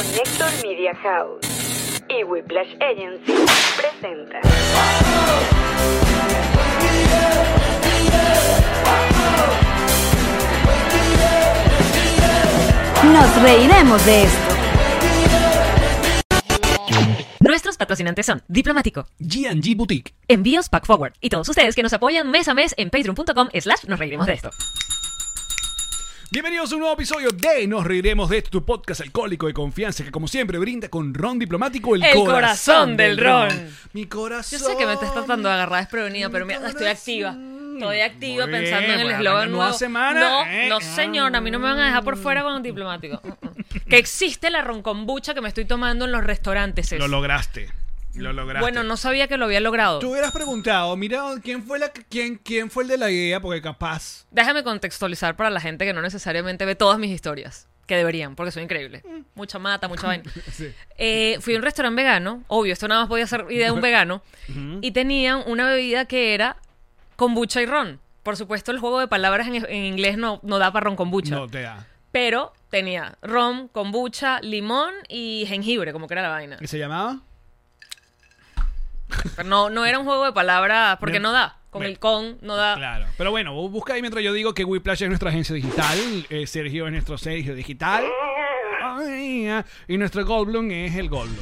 Connector Media House y Whiplash Agency presenta. Nos reiremos de esto. Nuestros patrocinantes son Diplomático, G&G Boutique, Envíos Pack Forward y todos ustedes que nos apoyan mes a mes en patreon.com/nos reiremos de esto. Bienvenidos a un nuevo episodio de Nos Reiremos de esto, tu podcast alcohólico de confianza que como siempre brinda con ron diplomático el corazón del ron. Mi corazón. Yo sé que me estás tratando de agarrar desprevenida, pero mira, estoy activa. Estoy activa pensando en el eslogan nuevo. No, señor, a mí no me van a dejar por fuera con Diplomático. Que existe la ron kombucha que me estoy tomando en los restaurantes. Lo lograste. Bueno, no sabía que lo había logrado. Tú hubieras preguntado, mira, ¿quién fue el de la idea? Porque capaz. Déjame contextualizar para la gente que no necesariamente ve todas mis historias. Que deberían, porque soy increíble. Mucha mata, mucha vaina. Sí. Fui a un restaurante vegano. Obvio, esto nada más podía ser idea de un vegano. Y tenían una bebida que era kombucha y ron. Por supuesto, el juego de palabras en inglés no da para ron kombucha. No te da. Pero tenía ron, kombucha, limón y jengibre, como que era la vaina. ¿Qué se llamaba? Pero no era un juego de palabras, porque no da. Con el con no da. Claro. Pero bueno, busca ahí mientras yo digo que Whiplash es nuestra agencia digital, Sergio es nuestro Sergio digital. Y nuestro Goldblum es el Goldblum.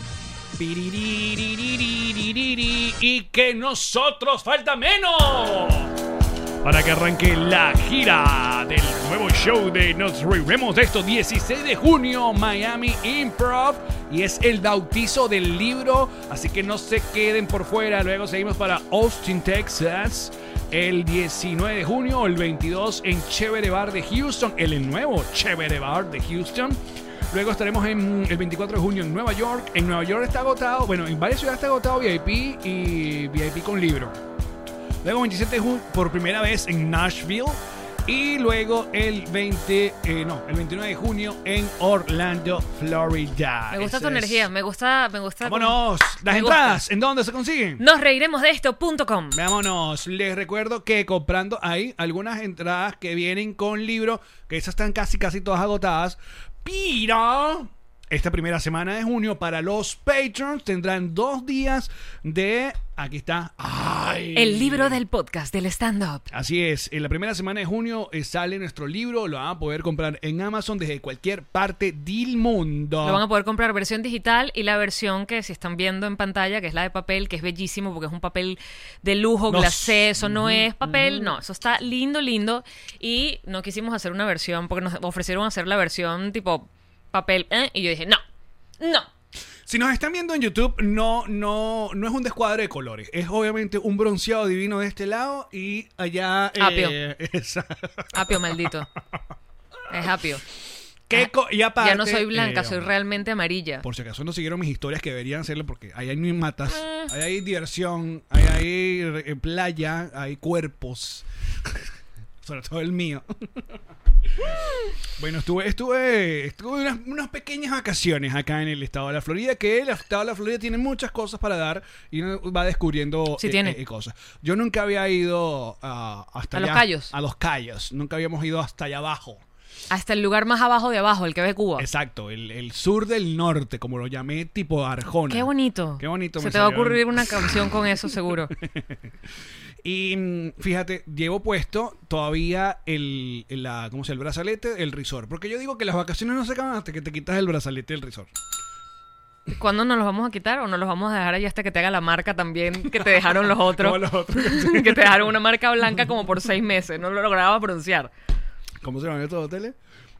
Y que nosotros falta menos para que arranque la gira del nuevo show de Nos Reiremos de esto, 16 de junio, Miami Improv. Y es el bautizo del libro, así que no se queden por fuera. Luego seguimos para Austin, Texas, el 19 de junio, el 22 en Chévere Bar de Houston, el nuevo Chévere Bar de Houston. Luego estaremos en el 24 de junio en Nueva York. En Nueva York está agotado, bueno, en varias ciudades está agotado VIP y VIP con libro. Luego 27 de junio por primera vez en Nashville. Y luego el 29 de junio en Orlando, Florida. Me gusta tu energía, me gusta. Vámonos. Las entradas, ¿en dónde se consiguen? Nosreiremosdeesto.com. Vámonos. Les recuerdo que comprando hay algunas entradas que vienen con libro, que esas están casi todas agotadas. Pero esta primera semana de junio para los patrons tendrán 2 días de... Aquí está. ¡Ay! El libro del podcast del stand-up. Así es. En la primera semana de junio sale nuestro libro. Lo van a poder comprar en Amazon desde cualquier parte del mundo. Lo van a poder comprar versión digital y la versión que si están viendo en pantalla, que es la de papel, que es bellísimo porque es un papel de lujo, glacé. Eso no es papel. No, eso está lindo. Y no quisimos hacer una versión porque nos ofrecieron hacer la versión tipo papel. Y yo dije, no. Si nos están viendo en YouTube, no es un descuadre de colores. Es obviamente un bronceado divino de este lado y allá... Apio. Apio maldito. Es apio. Y aparte, ya no soy blanca, soy realmente amarilla. Por si acaso no siguieron mis historias que deberían hacerlo porque ahí hay matas, ahí hay diversión, ahí hay playa, hay cuerpos. Sobre todo el mío. Bueno, estuve unas pequeñas vacaciones acá en el estado de la Florida, que el estado de la Florida tiene muchas cosas para dar y uno va descubriendo cosas. Yo nunca había ido hasta allá, Los Cayos. A Los Cayos. Nunca habíamos ido hasta allá abajo. Hasta el lugar más abajo de abajo, el que ve Cuba. Exacto, el sur del norte, como lo llamé, tipo Arjona. Qué bonito. Se te va a ocurrir una canción con eso, seguro. Y fíjate, llevo puesto todavía el brazalete, el resort. Porque yo digo que las vacaciones no se acaban hasta que te quitas el brazalete del resort. ¿Cuándo nos los vamos a quitar o nos los vamos a dejar ahí hasta que te haga la marca también que te dejaron los otros? Como los otros. Que te dejaron una marca blanca como por 6 meses. No lo lograba pronunciar. ¿Cómo se llaman estos hoteles?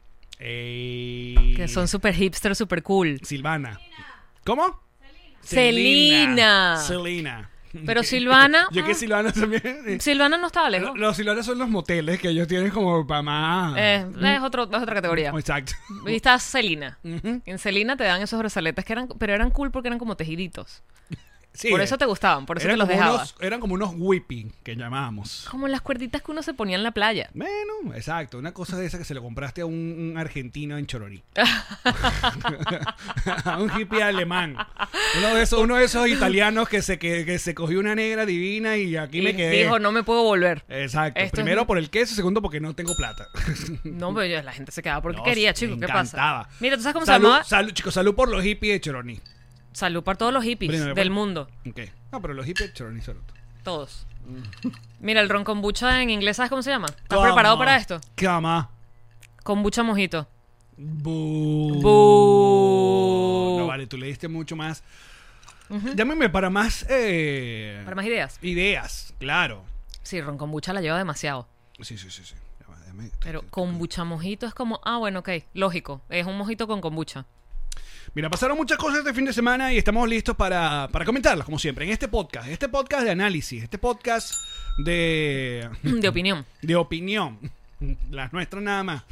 Que son súper hipster, súper cool. Silvana. ¿Cómo? Selena. Pero Silvana... Yo que Silvana también... Silvana no estaba lejos. Los Silvanas son los moteles que ellos tienen como para más... Es otra categoría. Exacto. Y está Selena. En Selena te dan esos brazaletes pero eran cool porque eran como tejiditos. Sí, por eso te gustaban, por eso te los dejabas. Eran como unos whipping, que llamábamos. Como las cuerditas que uno se ponía en la playa. Bueno, exacto. Una cosa de esa que se lo compraste a un argentino en Chororí. A un hippie alemán. Uno de esos italianos que se cogió una negra divina y aquí me quedé. Dijo, no me puedo volver. Exacto. Esto Primero es- por el queso, segundo porque no tengo plata. No, pero ya la gente se quedaba porque No, quería, me chico. ¿Qué encantaba. pasa? Mira, ¿tú sabes cómo se llamaba? Salud, chicos, salud por los hippies de Choroní. Salud para todos los hippies Primero, del bueno. mundo. Ok. No, pero los hippies de Choroní, salud. Todos. Mira, el ron kombucha en inglés, ¿sabes cómo se llama? ¿Estás preparado para esto? Cama. Kombucha mojito. Bu. Bu. No, vale, tú le diste mucho más. Llámeme para más. Para más ideas. Ideas, claro. Sí, ron kombucha la lleva demasiado. Sí. Ya va, Pero kombucha mojito es como, bueno, ok, lógico. Es un mojito con kombucha. Mira, pasaron muchas cosas este fin de semana y estamos listos para comentarlas, como siempre, en este podcast. Este podcast de análisis, este podcast de opinión. de opinión. Las nuestras nada más.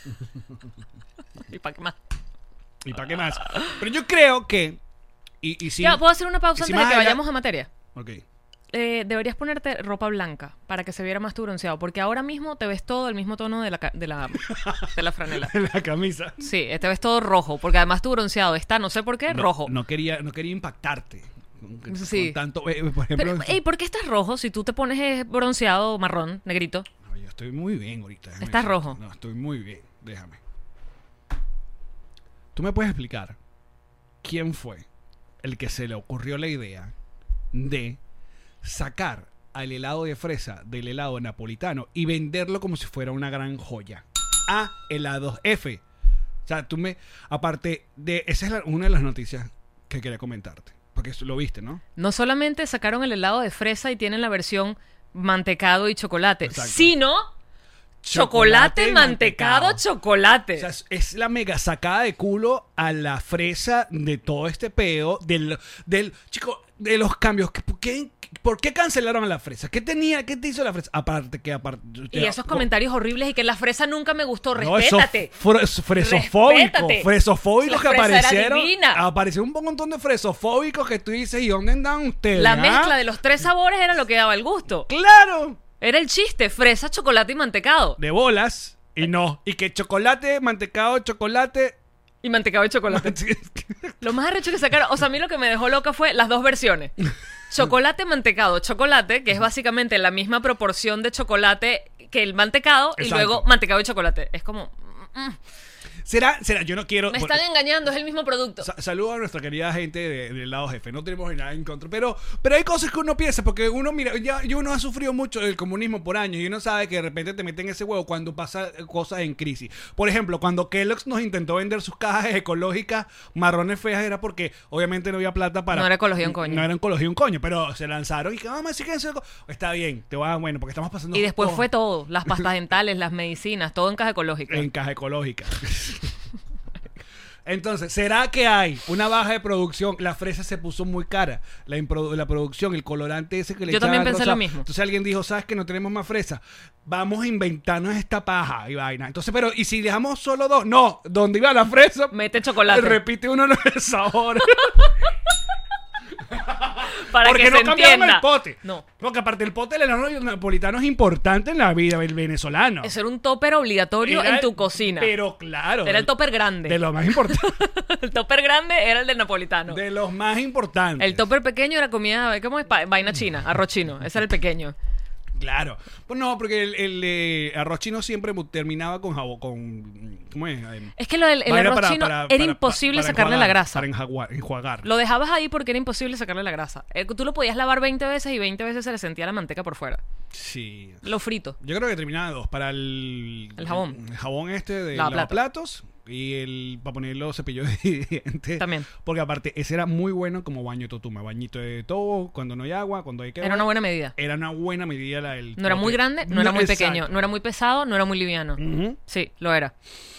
¿Y para qué más? ¿Y para qué más? Pero yo creo que... Y sí, Ya, ¿puedo hacer una pausa y si antes de más que allá- vayamos a materia? Ok. Deberías ponerte ropa blanca para que se viera más tu bronceado, porque ahora mismo te ves todo el mismo tono de la franela. La camisa. Sí, te ves todo rojo, porque además tu bronceado está, no sé por qué, rojo. No quería impactarte. Con Sí. tanto, por ejemplo... Pero, ¿por qué estás rojo si tú te pones bronceado marrón, negrito? No, yo estoy muy bien ahorita. déjame Estás decirte. rojo. No, estoy muy bien. Déjame. ¿Tú me puedes explicar quién fue el que se le ocurrió la idea de sacar al helado de fresa del helado napolitano y venderlo como si fuera una gran joya? A helados F. O sea, aparte de... Esa es una de las noticias que quería comentarte. Porque eso lo viste, ¿no? No solamente sacaron el helado de fresa y tienen la versión mantecado y chocolate, Exacto. sino chocolate, mantecado, chocolate. O sea, es la mega sacada de culo a la fresa de todo este peo chico, de los cambios. ¿Por qué cancelaron a la fresa? ¿Qué te hizo la fresa? Aparte. Y esos comentarios horribles y que la fresa nunca me gustó, No, respétate. Fresofóbicos La que fresa era aparecieron. divina. Apareció un montón de fresofóbicos que tú dices, ¿y dónde andan ustedes? La ah? mezcla de los tres sabores era lo que daba el gusto. ¡Claro! Era el chiste, fresa, chocolate y mantecado. De bolas. Y no. Y que chocolate, mantecado, chocolate. Y mantecado y chocolate. Lo más arrecho que sacaron, o sea, a mí lo que me dejó loca fue las dos versiones. Chocolate, mantecado, chocolate, que es básicamente la misma proporción de chocolate que el mantecado, y Exacto. luego mantecado y chocolate. Es como... ¿Será? Yo no quiero... Me están engañando, es el mismo producto. Saludo a nuestra querida gente del lado jefe. No tenemos nada en contra. Pero hay cosas que uno piensa. Porque uno, mira, uno ha sufrido mucho del comunismo por años. Y uno sabe que de repente te meten ese huevo cuando pasa cosas en crisis. Por ejemplo, cuando Kellogg's nos intentó vender sus cajas ecológicas marrones feas, era porque obviamente no había plata para... No era ecología un coño. No era ecología un coño. Pero se lanzaron y que vamos a decir que eso... Está bien, te va bueno, porque estamos pasando... Y después fue todo, las pastas dentales, las medicinas, todo en caja ecológica. En caja ecológica. Entonces, ¿será que hay una baja de producción? La fresa se puso muy cara. La producción, el colorante ese que le Yo también echaban pensé rosado. lo mismo. Entonces alguien dijo, ¿sabes que no tenemos más fresa? Vamos a inventarnos esta paja y vaina. Entonces, pero, ¿y si dejamos solo dos? No, donde iba la fresa, Mete chocolate. repite uno de sabor. Para Porque que no se cambiaron entienda. el pote. No. Porque aparte el pote del helado napolitano es importante en la vida del venezolano. Eso era un topper obligatorio Era en tu cocina. Pero claro. Era el topper grande. De lo más importante. El topper grande era el del napolitano. De los más importantes. El topper pequeño era comida, ¿cómo es? Vaina china, arroz chino. Ese era el pequeño. Claro. Pues no, porque el arroz chino siempre terminaba con jabón, ¿cómo es? Es que el Vaina arroz chino era imposible para sacarle la grasa. Para enjuagar. Lo dejabas ahí porque era imposible sacarle la grasa. Tú lo podías lavar 20 veces y 20 veces se le sentía la manteca por fuera. Sí. Lo frito. Yo creo que terminaba dos. Para el jabón. El jabón este de Lavaplatos. lavaplatos. Y para poner los cepillos de dientes. También. Porque aparte, ese era muy bueno como baño de totuma. Bañito de todo, cuando no hay agua, cuando hay que... Era una buena medida. Era una buena medida la del... No era muy pote. grande, no era muy exacto. pequeño, no era muy pesado, no era muy liviano. Ujú. Sí, lo era.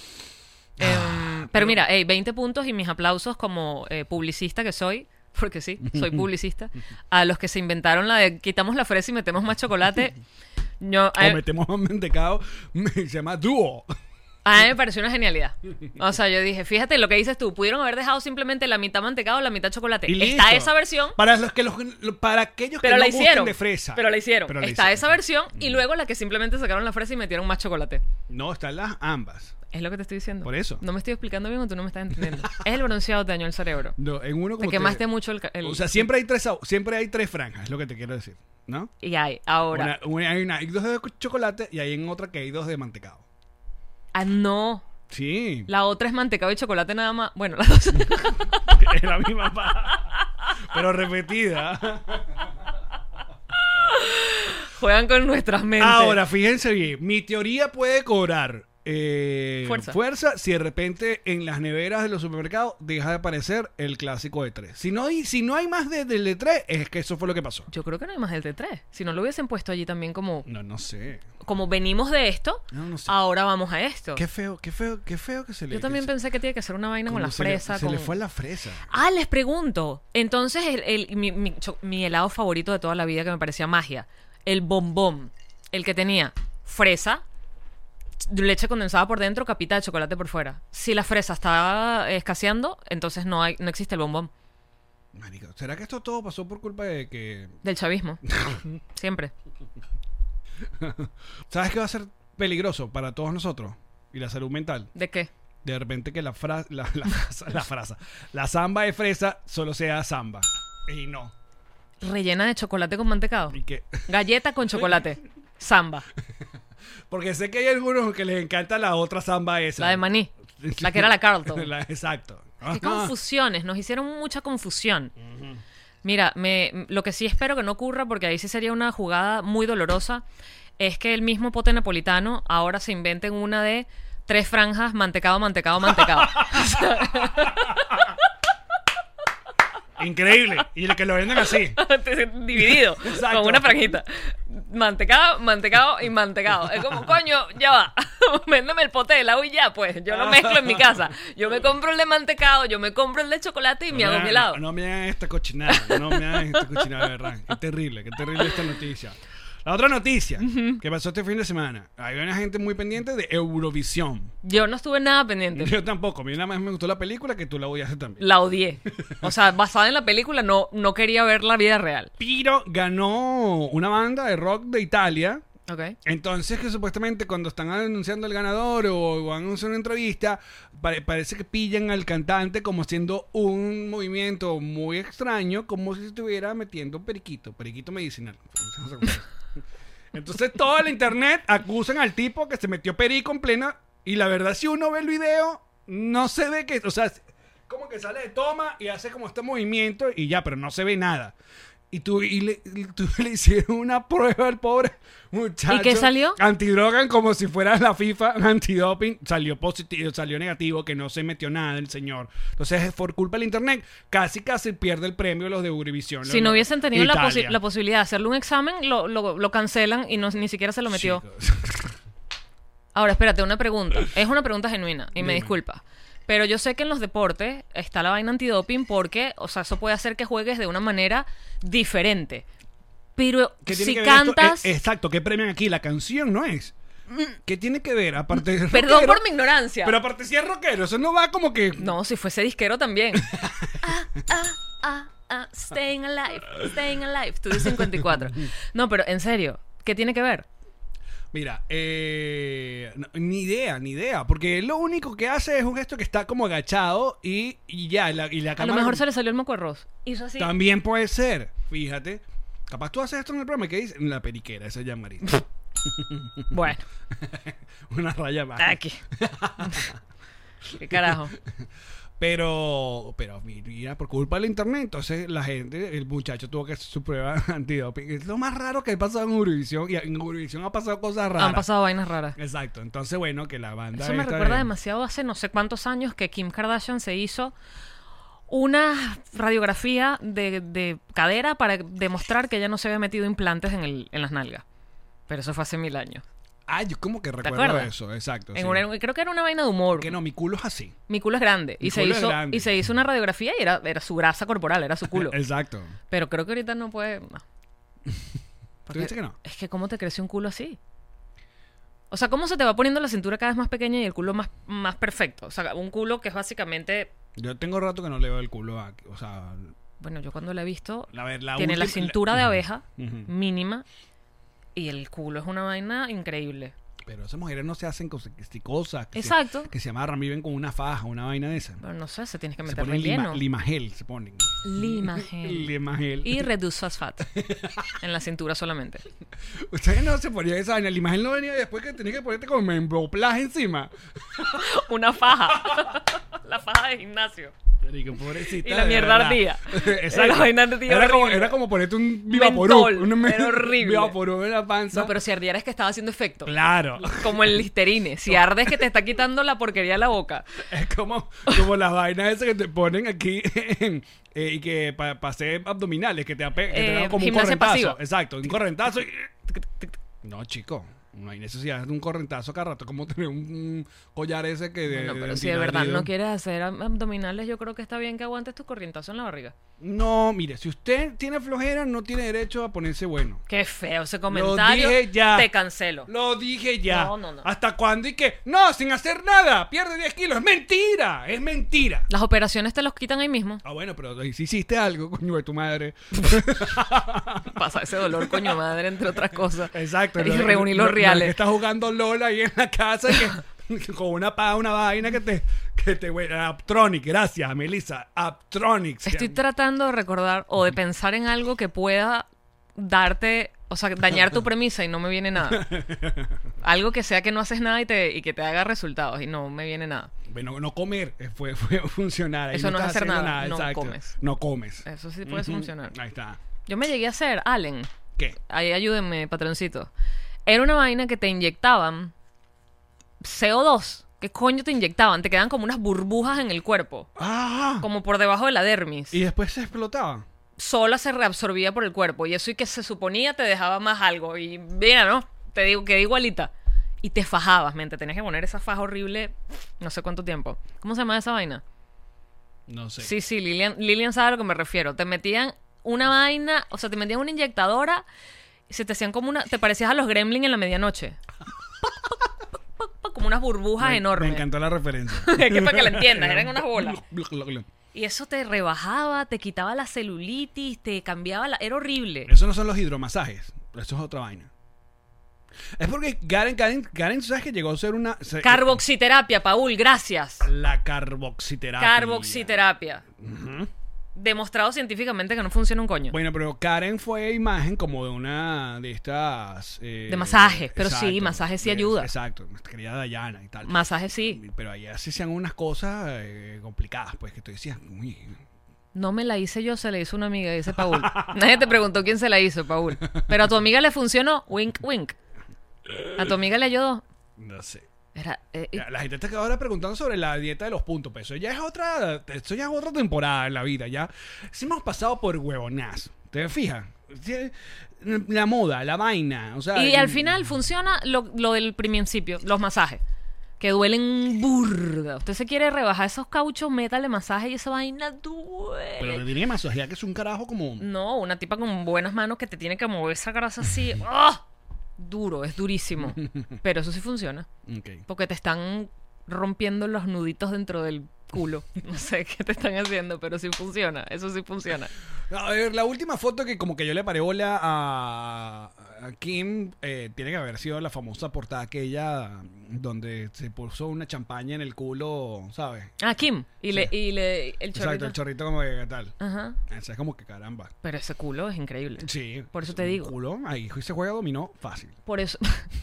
Pero mira, 20 puntos y mis aplausos como publicista que soy, porque sí, soy publicista, a los que se inventaron la de quitamos la fresa y metemos más chocolate. O metemos un mantecado, se llama dúo. A mí me pareció una genialidad. O sea, yo dije, fíjate lo que dices tú, pudieron haber dejado simplemente la mitad mantecado, la mitad chocolate. Y Está listo. esa versión, Para para aquellos que pero no la gusten hicieron. de fresa. Pero la hicieron. Pero la Está hicieron. esa versión y luego la que simplemente sacaron la fresa y metieron más chocolate. No, están las ambas. Es lo que te estoy diciendo. Por eso. No me estoy explicando bien o tú no me estás entendiendo. Es el bronceado, te dañó el cerebro. No, en uno como Te quemaste mucho el... O sea, siempre hay tres franjas, es lo que te quiero decir, ¿no? Y ahora... Hay dos de chocolate y hay en otra que hay dos de mantecado. Ah, no. Sí. La otra es mantecado y chocolate nada más. Bueno, las dos... Es la misma pero repetida. Juegan con nuestras mentes. Ahora, fíjense bien, mi teoría puede cobrar fuerza si de repente en las neveras de los supermercados deja de aparecer el clásico de 3. Si no hay más del de 3, es que eso fue lo que pasó. Yo creo que no hay más del de 3. Si no lo hubiesen puesto allí también como... No sé. Como venimos de esto, No sé. ahora vamos a esto. Qué feo que se le... Yo también pensé que tiene que ser una vaina con la fresa. Se le fue la fresa. Ah, les pregunto. Entonces, mi helado favorito de toda la vida que me parecía magia, el bombón, el que tenía fresa, leche condensada por dentro, capita de chocolate por fuera. Si la fresa está escaseando, entonces no existe el bombón. Marico, ¿será que esto todo pasó por culpa de que... Del chavismo. Siempre. ¿Sabes qué va a ser peligroso para todos nosotros? Y la salud mental. ¿De qué? De repente que la samba de fresa solo sea samba. Y no. Rellena de chocolate con mantecado. ¿Y qué? Galleta con chocolate. Samba. Porque sé que hay algunos que les encanta la otra samba esa. La de maní. La que era la Carlton. Exacto. Qué confusiones. Nos hicieron mucha confusión. Mira, lo que sí espero que no ocurra, porque ahí sí sería una jugada muy dolorosa, es que el mismo pote napolitano ahora se inventen una de 3 franjas, mantecado, mantecado, mantecado. Increíble. Y que lo venden así. Dividido. Exacto. Con una franjita. Mantecado, mantecado y mantecado. Es como, coño, ya va. Véndeme el pote de helado y ya, pues. Yo lo mezclo en mi casa. Yo me compro el de mantecado, yo me compro el de chocolate y me hago mi helado. No me hagan esta cochinada. No me hagan esta cochinada, de verdad. Qué terrible esta noticia. La otra noticia que pasó este fin de semana. Hay una gente muy pendiente de Eurovisión. Yo no estuve nada pendiente. Yo tampoco. A mí nada más me gustó la película, que tú la odiaste también. La odié. O sea, basada en la película, no quería ver la vida real. Pero ganó una banda de rock de Italia. Ok. Entonces, que supuestamente cuando están anunciando el ganador o van a hacer una entrevista, parece que pillan al cantante como haciendo un movimiento muy extraño, como si estuviera metiendo periquito medicinal. Entonces toda la internet acusan al tipo que se metió perico en plena, y la verdad, si uno ve el video, no se ve que, o sea, como que sale de toma y hace como este movimiento y ya, pero no se ve nada. Y le hicieron una prueba al pobre muchacho. ¿Y qué salió? Antidrogan, como si fuera la FIFA, antidoping. Salió positivo, salió negativo, que no se metió nada el señor. Entonces, por culpa del internet, casi pierde el premio los de Eurovisión. Si no hubiesen tenido la posibilidad de hacerle un examen, lo cancelan y ni siquiera se lo metió. Chicos. Ahora, espérate, una pregunta. Es una pregunta genuina y me Dime. disculpa. Pero yo sé que en los deportes está la vaina antidoping porque, o sea, eso puede hacer que juegues de una manera diferente. Pero ¿Qué tiene si que ver cantas... exacto, ¿qué premian aquí? La canción no es. ¿Qué tiene que ver? Aparte de Perdón rockero, por mi ignorancia. pero aparte si es rockero, eso no va como que... No, si fuese disquero también. Staying alive. Estudio 54. No, pero en serio, ¿qué tiene que ver? Mira, ni idea, porque lo único que hace es un gesto que está como agachado y ya, y la A cámara... lo mejor se le salió el moco de arroz. Hizo así. También puede ser, fíjate. Capaz tú haces esto en el programa, ¿qué dices? En la periquera, esa ya Marita. Bueno, Una raya más. aquí. ¿Qué carajo? Pero mira, por culpa del internet, entonces el muchacho tuvo que hacer su prueba antidoping. Es lo más raro que ha pasado en Eurovisión, y en Eurovisión ha pasado cosas raras. Han pasado vainas raras. Exacto, entonces bueno, que la banda... Eso me recuerda demasiado hace no sé cuántos años que Kim Kardashian se hizo una radiografía de cadera para demostrar que ella no se había metido implantes en las nalgas. Pero eso fue hace 1000 años. Ah, yo como que recuerdo acuerdas? eso, exacto. Sí. Creo que era una vaina de humor. Que no, mi culo es así. Mi culo es grande. Mi Y se culo es hizo grande. y se hizo una radiografía y era su grasa corporal, era su culo. Exacto. Pero creo que ahorita no puede... No. ¿Tú dices que no? Es que ¿cómo te creció un culo así? O sea, ¿cómo se te va poniendo la cintura cada vez más pequeña y el culo más perfecto? O sea, un culo que es básicamente... Yo tengo rato que no le veo el culo a... O sea... Bueno, yo cuando la he visto... La tiene la última- cintura de abeja Ujú. mínima y el culo es una vaina increíble. Pero esas mujeres no se hacen cosas que Exacto. que se amarran, viven con una faja, una vaina de esa. Pero no sé, se tienes que Se meter ponen relleno. limagel, se ponen. Limagel. Limagel. Y reduce fat. En la cintura solamente. Ustedes no se ponían esa vaina. El limagel no venía después que tenías que ponerte con membroplas encima. Una faja. La faja de gimnasio. Marico, pobrecita. Y la de mierda verdad. ardía. Exacto. La vaina ardía horrible. Era como ponerte un Vivaporú. Mentol. Era horrible. Vivaporú en la panza. No, pero si ardiera es que estaba haciendo efecto. Claro. Como el Listerine. Si arde es que te está quitando la porquería de la boca. Es como las vainas esas que te ponen aquí y que para hacer abdominales, que te dan como un gimnasia correntazo. pasiva. Exacto, un correntazo y... No, chico. No hay necesidad de un correntazo cada rato. Como tener un collar ese que... Bueno, pero si de verdad no quieres hacer abdominales, yo creo que está bien que aguantes tu corrientazo en la barriga. No, mire, si usted tiene flojera, no tiene derecho a ponerse bueno. Qué feo ese comentario. Lo dije ya. Te cancelo. Lo dije ya. No. ¿Hasta cuándo? Y que, no, sin hacer nada, pierde 10 kilos. Es mentira, es mentira. Las operaciones te los quitan ahí mismo. Ah, bueno, pero si hiciste algo, coño de tu madre. Pasa ese dolor, coño madre, entre otras cosas. Exacto. Y reunir los reales. Que estás jugando LOL ahí en la casa con una paja, una vaina que te Aptronic, gracias, Melissa. Aptronic. Estoy tratando de recordar o de pensar en algo que pueda darte, o sea, dañar tu premisa y no me viene nada. Algo que sea que no haces nada y que te haga resultados y no me viene nada. Bueno, no comer fue funcionar. Ahí Eso no es estás hacer haciendo nada, no exacto. comes. No comes. Eso sí puede funcionar. Ahí está. Yo me llegué a hacer, Allen. ¿Qué? Ahí ayúdenme, patroncito. Era una vaina que te inyectaban CO2. ¿Qué coño te inyectaban? Te quedan como unas burbujas en el cuerpo. Ah. Como por debajo de la dermis. Y después se explotaba. Sola se reabsorbía por el cuerpo. Y eso y que se suponía te dejaba más algo. Y mira, ¿no? Te digo, quedé igualita. Y te fajabas, mente. Tenías que poner esa faja horrible no sé cuánto tiempo. ¿Cómo se llama esa vaina? No sé. Sí, Lilian sabe a lo que me refiero. Te metían una vaina, o sea, te metían una inyectadora y se te hacían como una... Te parecías a los Gremlins en la medianoche. Como unas burbujas enormes. Me encantó la referencia. Es que para que la entiendas, eran unas bolas. Y eso te rebajaba, te quitaba la celulitis, te cambiaba la... Era horrible. Eso no son los hidromasajes. Eso es otra vaina. Es porque Karen, ¿tú sabes que llegó a ser una... Carboxiterapia, Paul, gracias. La carboxiterapia. Carboxiterapia. Uh-huh. Demostrado científicamente que no funciona un coño. Bueno, pero Karen fue imagen como de una de estas... de masajes, pero exacto, sí, masajes sí ayuda. Exacto, nuestra querida Dayana y tal. Masajes sí. Pero allá sí se hacían unas cosas complicadas, pues, que tú decías, uy... No me la hice yo, se la hizo una amiga, dice Paul. Nadie te preguntó quién se la hizo, Paul. Pero a tu amiga le funcionó, wink, wink. ¿A tu amiga le ayudó? No sé. La gente está ahora preguntando sobre la dieta de los puntos, pero eso ya es otra temporada en la vida, ya. Sí hemos pasado por huevonazo, ¿te fijas? La moda, la vaina, o sea... Y al final funciona lo del principio, los masajes, que duelen burda. Usted se quiere rebajar esos cauchos, métale masaje y esa vaina duele. Pero te tiene que masajear, que es un carajo como... No, una tipa con buenas manos que te tiene que mover esa grasa así. ¡Oh! Duro, es durísimo. Pero eso sí funciona. Okay. Porque te están rompiendo los nuditos dentro del culo. No sé qué te están haciendo, pero sí funciona. Eso sí funciona. A ver, la última foto que como que yo le paré bola a Kim tiene que haber sido la famosa portada aquella donde se puso una champaña en el culo, ¿sabes? Ah, Kim. Y Sí. El chorrito. Exacto, el chorrito como que tal. Ajá. Eso es como que caramba. Pero ese culo es increíble. Sí. Por eso te digo. Culo, ahí se juega dominó fácil. Por eso...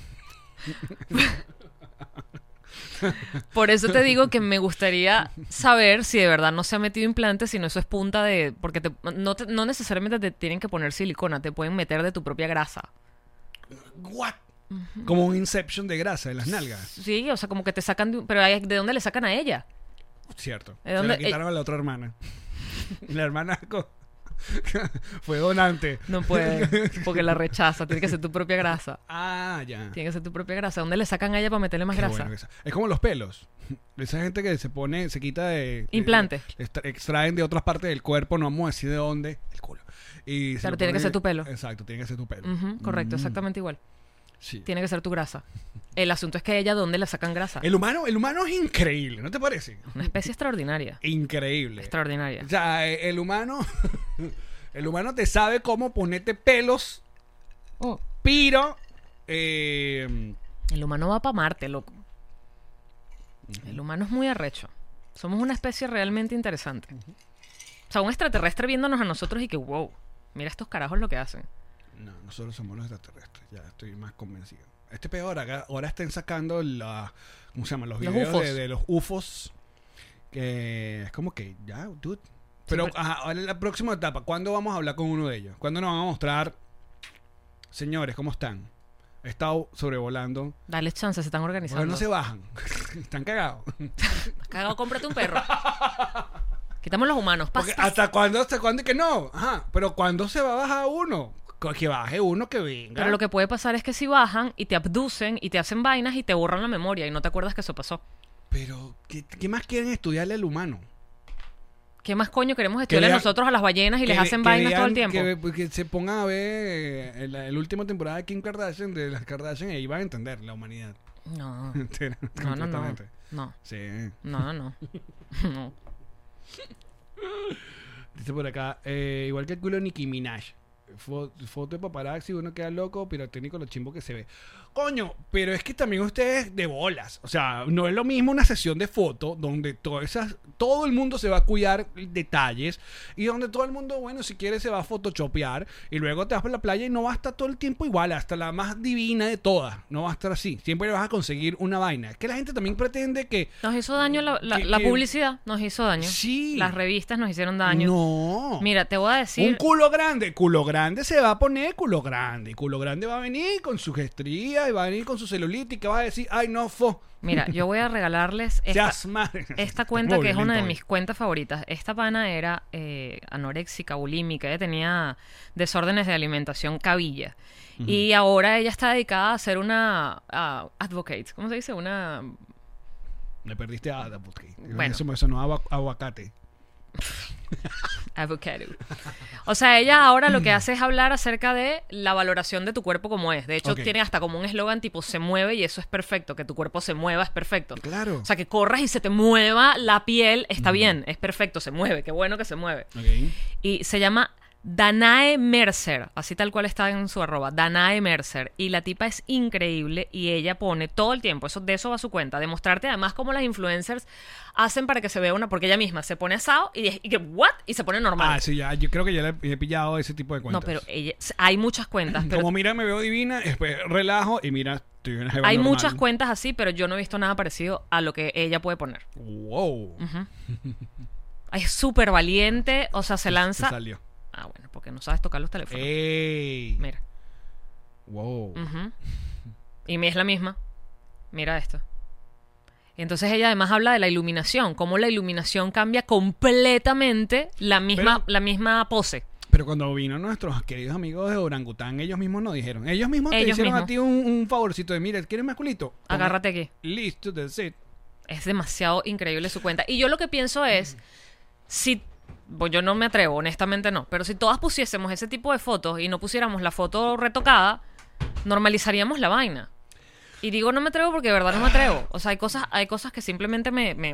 Por eso te digo que me gustaría saber si de verdad no se ha metido implante, sino eso es punta de... Porque no necesariamente te tienen que poner silicona, te pueden meter de tu propia grasa. ¿What? Como un Inception de grasa de las nalgas. Sí, o sea, como que te sacan pero ¿de dónde le sacan a ella? Cierto. ¿De Se dónde? la quitaron a la otra hermana. La hermana fue donante. No puede, porque la rechaza, tiene que ser tu propia grasa. Ah, ya. Tiene que ser tu propia grasa. ¿Dónde le sacan a ella para meterle más Qué grasa? bueno es como los pelos. Esa gente que se quita de... Implante. Extraen de otras partes del cuerpo, no vamos a decir de dónde, el culo. Y Claro, tiene que ser tu pelo. Exacto, tiene que ser tu pelo. Ujú, correcto, exactamente igual. Sí. Tiene que ser tu grasa. El asunto es que a ella, ¿dónde le sacan grasa? El humano es increíble, ¿no te parece? Una especie extraordinaria. Increíble. Extraordinaria. O sea, el humano te sabe cómo ponerte pelos, Oh. pero El humano va para Marte, loco. El humano es muy arrecho. Somos una especie realmente interesante. O sea, un extraterrestre viéndonos a nosotros y que, wow, mira estos carajos lo que hacen. No, nosotros somos los extraterrestres. Ya estoy más convencido. Peor, ahora están sacando ¿cómo se llama? Los videos UFOs. de los UFOs. Que es como que, ya, dude. Pero Sí, ahora en la próxima etapa, ¿cuándo vamos a hablar con uno de ellos? ¿Cuándo nos van a mostrar, señores, cómo están? He estado sobrevolando. Dale chance, se están organizando. Porque no se bajan. Están cagados. Cagado, cómprate un perro. Quitamos los humanos. Porque ¿hasta cuándo y que no? Ajá. Pero ¿cuándo se va a bajar uno? Que baje uno, que venga. Pero lo que puede pasar es que si bajan y te abducen y te hacen vainas y te borran la memoria y no te acuerdas que eso pasó. Pero, ¿qué más quieren estudiarle al humano? ¿Qué más coño queremos estudiarle vean- nosotros a las ballenas y les hacen que vainas todo el vean- tiempo? Que se pongan a ver el último temporada de Kim Kardashian, de las Kardashian, y ahí van a entender la humanidad. No, Entera, no, no, no. completamente. No, Sí. no, no. No. Dice por acá, igual que el culo de Nicki Minaj. Foto de paparazzi, uno queda loco, pirotécnico lo chimbo que se ve. Coño, pero es que también ustedes de bolas. O sea, no es lo mismo una sesión de fotos donde todo el mundo se va a cuidar detalles y donde todo el mundo, bueno, si quiere se va a photoshopear y luego te vas por la playa y no va a estar todo el tiempo igual, hasta la más divina de todas. No va a estar así. Siempre vas a conseguir una vaina. Es que la gente también pretende que... Nos hizo daño la que- publicidad, nos hizo daño. Sí. Las revistas nos hicieron daño. No. Mira, te voy a decir... Un culo grande se va a poner culo grande. Y culo grande va a venir con su gestría y va a venir con su celulitis que va a decir, ay no, Mira, yo voy a regalarles seas madre. esta cuenta que es una de Violento mis cuentas favoritas. Esta pana era anoréxica, bulímica, ella tenía desórdenes de alimentación cabilla. Y ahora ella está dedicada a ser una advocate. ¿Cómo se dice? Una... Me perdiste a porque Bueno. eso me sonó a aguacate. Avocado. O sea, ella ahora lo que hace es hablar acerca de la valoración de tu cuerpo como es. De hecho, Ok. tiene hasta como un eslogan tipo se mueve y eso es perfecto. Que tu cuerpo se mueva es perfecto. Claro. O sea, que corras y se te mueva la piel está bien, es perfecto, se mueve. Qué bueno que se mueve. Ok. Y se llama Danae Mercer, así tal cual está en su arroba, Danae Mercer. Y la tipa es increíble y ella pone todo el tiempo, de eso va su cuenta, de mostrarte además cómo las influencers hacen para que se vea porque ella misma se pone asado y que, ¿what? Y se pone normal. Ah, sí, ya. Yo creo que ya le he pillado ese tipo de cuentas. No, pero hay muchas cuentas, pero Como mira, me veo divina, después relajo y mira, estoy una jeva hay normal. muchas cuentas así, pero yo no he visto nada parecido a lo que ella puede poner. Wow. Es súper valiente, o sea, se Se lanza... salió. Ah, bueno, porque no sabes tocar los teléfonos. ¡Ey! Mira. Wow. Ujú. Y es la misma. Mira esto. Y entonces ella además habla de la iluminación, cómo la iluminación cambia completamente la misma pose. Pero cuando vino nuestros queridos amigos de Orangután, ellos mismos nos dijeron. Ellos mismos te Ellos hicieron mismos. a ti un favorcito de, mira, ¿quieres más culito? Agárrate aquí. Listo, that's it. Es demasiado increíble su cuenta. Y yo lo que pienso es, si... Pues yo no me atrevo, honestamente no. Pero si todas pusiésemos ese tipo de fotos y no pusiéramos la foto retocada, normalizaríamos la vaina. Y digo no me atrevo porque de verdad no me atrevo. O sea, hay cosas que simplemente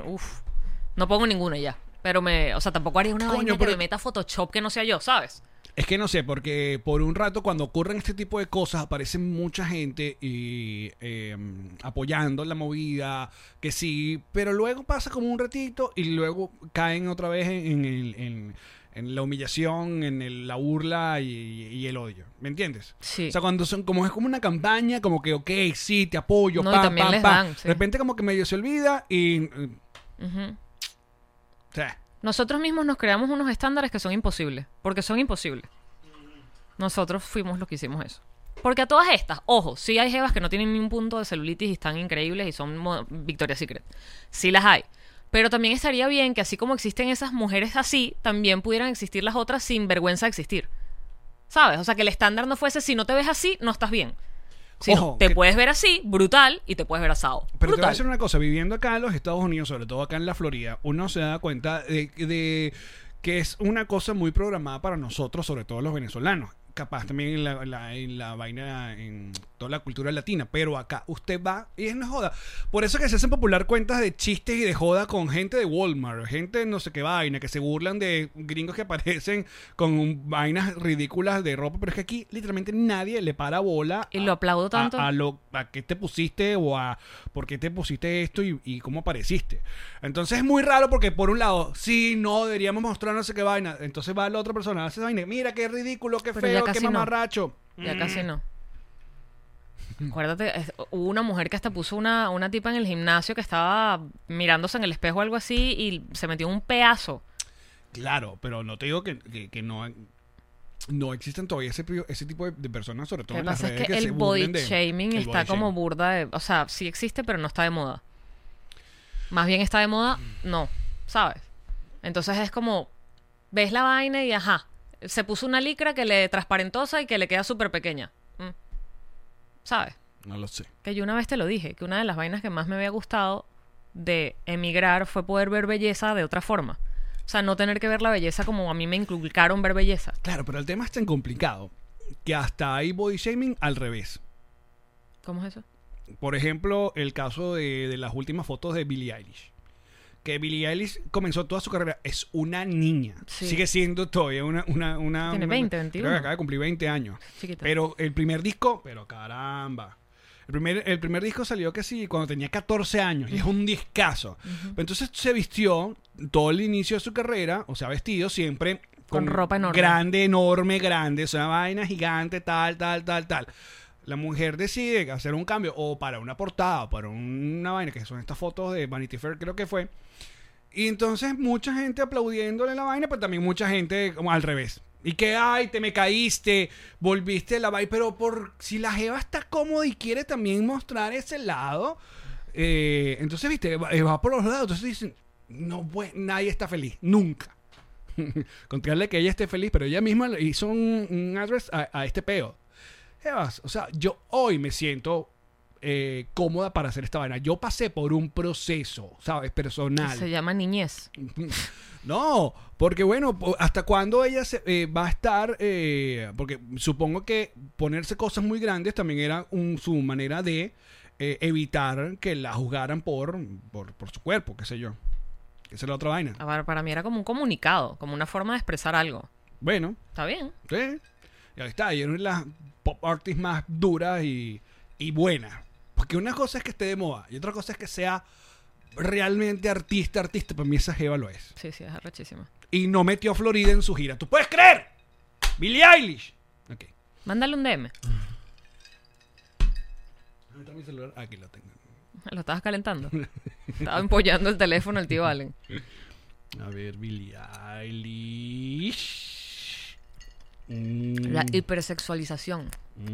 no pongo ninguna ya. Pero o sea, tampoco haría una Coño, vaina que pero- me meta Photoshop que no sea yo, ¿sabes? Es que no sé, porque por un rato cuando ocurren este tipo de cosas aparece mucha gente y apoyando la movida, que sí, pero luego pasa como un ratito y luego caen otra vez en la humillación, en la burla y el odio. ¿Me entiendes? Sí. O sea, cuando es como una campaña, como que, ok, sí, te apoyo, No, y pam, también pam, les pam. dan, sí. De repente como que medio se olvida y... Ujú. o sea, Nosotros mismos nos creamos unos estándares que son imposibles. Porque son imposibles. Nosotros fuimos los que hicimos eso. Porque a todas estas, ojo, sí hay jevas que no tienen ni un punto de celulitis y están increíbles y son Victoria's Secret. Sí las hay. Pero también estaría bien que así como existen esas mujeres así, también pudieran existir las otras sin vergüenza de existir. ¿Sabes? O sea, que el estándar no fuese si no te ves así, no estás bien. Sino, Ojo, te que- puedes ver así, brutal, y te puedes ver asado. Pero te voy a Brutal. decir una cosa, viviendo acá en los Estados Unidos, sobre todo acá en la Florida, uno se da cuenta de que es una cosa muy programada para nosotros, sobre todo los venezolanos. capaz también en la vaina, en toda la cultura latina, pero acá usted va y es una joda. Por eso que se hacen popular cuentas de chistes y de joda con gente de Walmart, gente de no sé qué vaina, que se burlan de gringos que aparecen con vainas ridículas de ropa, pero es que aquí literalmente nadie le para bola. Y lo aplaudo tanto. A qué te pusiste o a por qué te pusiste esto y cómo apareciste. Entonces es muy raro porque por un lado, sí, no, deberíamos mostrar no sé qué vaina. Entonces va la otra persona, hace esa vaina, mira qué ridículo, qué Pero feo, qué mamarracho. Ya casi no. Acuérdate, hubo una mujer que hasta puso una tipa en el gimnasio que estaba mirándose en el espejo o algo así y se metió un pedazo. Claro, pero no te digo que no existen todavía ese tipo de personas, sobre todo Lo que en las pasa redes es que que el se body burlen de shaming el está body como shaming. burda de... O sea, sí existe, pero no está de moda. Más bien está de moda, no, ¿sabes? Entonces es como... Ves la vaina y ajá. Se puso una licra que le transparentosa y que le queda súper pequeña. ¿Sabes? No lo sé. Que yo una vez te lo dije, que una de las vainas que más me había gustado de emigrar fue poder ver belleza de otra forma. O sea, no tener que ver la belleza como a mí me inculcaron ver belleza. Claro, pero el tema es tan complicado que hasta hay body shaming al revés. ¿Cómo es eso? Por ejemplo, el caso de las últimas fotos de Billie Eilish. Que Billie Eilish comenzó toda su carrera. Es una niña. Sí. Sigue siendo todavía una Tiene 20, 21. Creo que acaba de cumplir 20 años. Chiquita. Pero el primer disco... Pero caramba. El primer disco salió que sí, cuando tenía 14 años. Y es un discazo. Entonces se vistió todo el inicio de su carrera. O sea, vestido siempre... Con ropa enorme. Grande. O sea, una vaina gigante, tal. La mujer decide hacer un cambio o para una portada o para una vaina, que son estas fotos de Vanity Fair, creo que fue. Y entonces mucha gente aplaudiéndole la vaina, pero también mucha gente como al revés. Y que, ay, te me caíste, volviste la vaina. Pero si la jeva está cómoda y quiere también mostrar ese lado, entonces, viste, va por los lados. Entonces dicen, no, pues, nadie está feliz, nunca. Contarle que ella esté feliz, pero ella misma le hizo un address a este peo. O sea, yo hoy me siento cómoda para hacer esta vaina. Yo pasé por un proceso, ¿sabes? Personal. Se llama niñez. No, porque bueno, ¿hasta cuándo ella va a estar? Porque supongo que ponerse cosas muy grandes también era su manera de evitar que la juzgaran por su cuerpo, qué sé yo. Esa es la otra vaina. A ver, para mí era como un comunicado, como una forma de expresar algo. Bueno. Está bien. Sí. Y ahí está. Y es una de las pop artists más duras y buenas. Porque una cosa es que esté de moda y otra cosa es que sea realmente artista. Para mí esa jeva lo es. Sí, es arrechísima. Y no metió a Florida en su gira. ¿Tú puedes creer? Billie Eilish. Ok. Mándale un DM. ¿Dónde está mi celular? Aquí lo tengo. Lo estabas calentando. Estaba empollando el teléfono el tío Allen. A ver, Billie Eilish. La hipersexualización.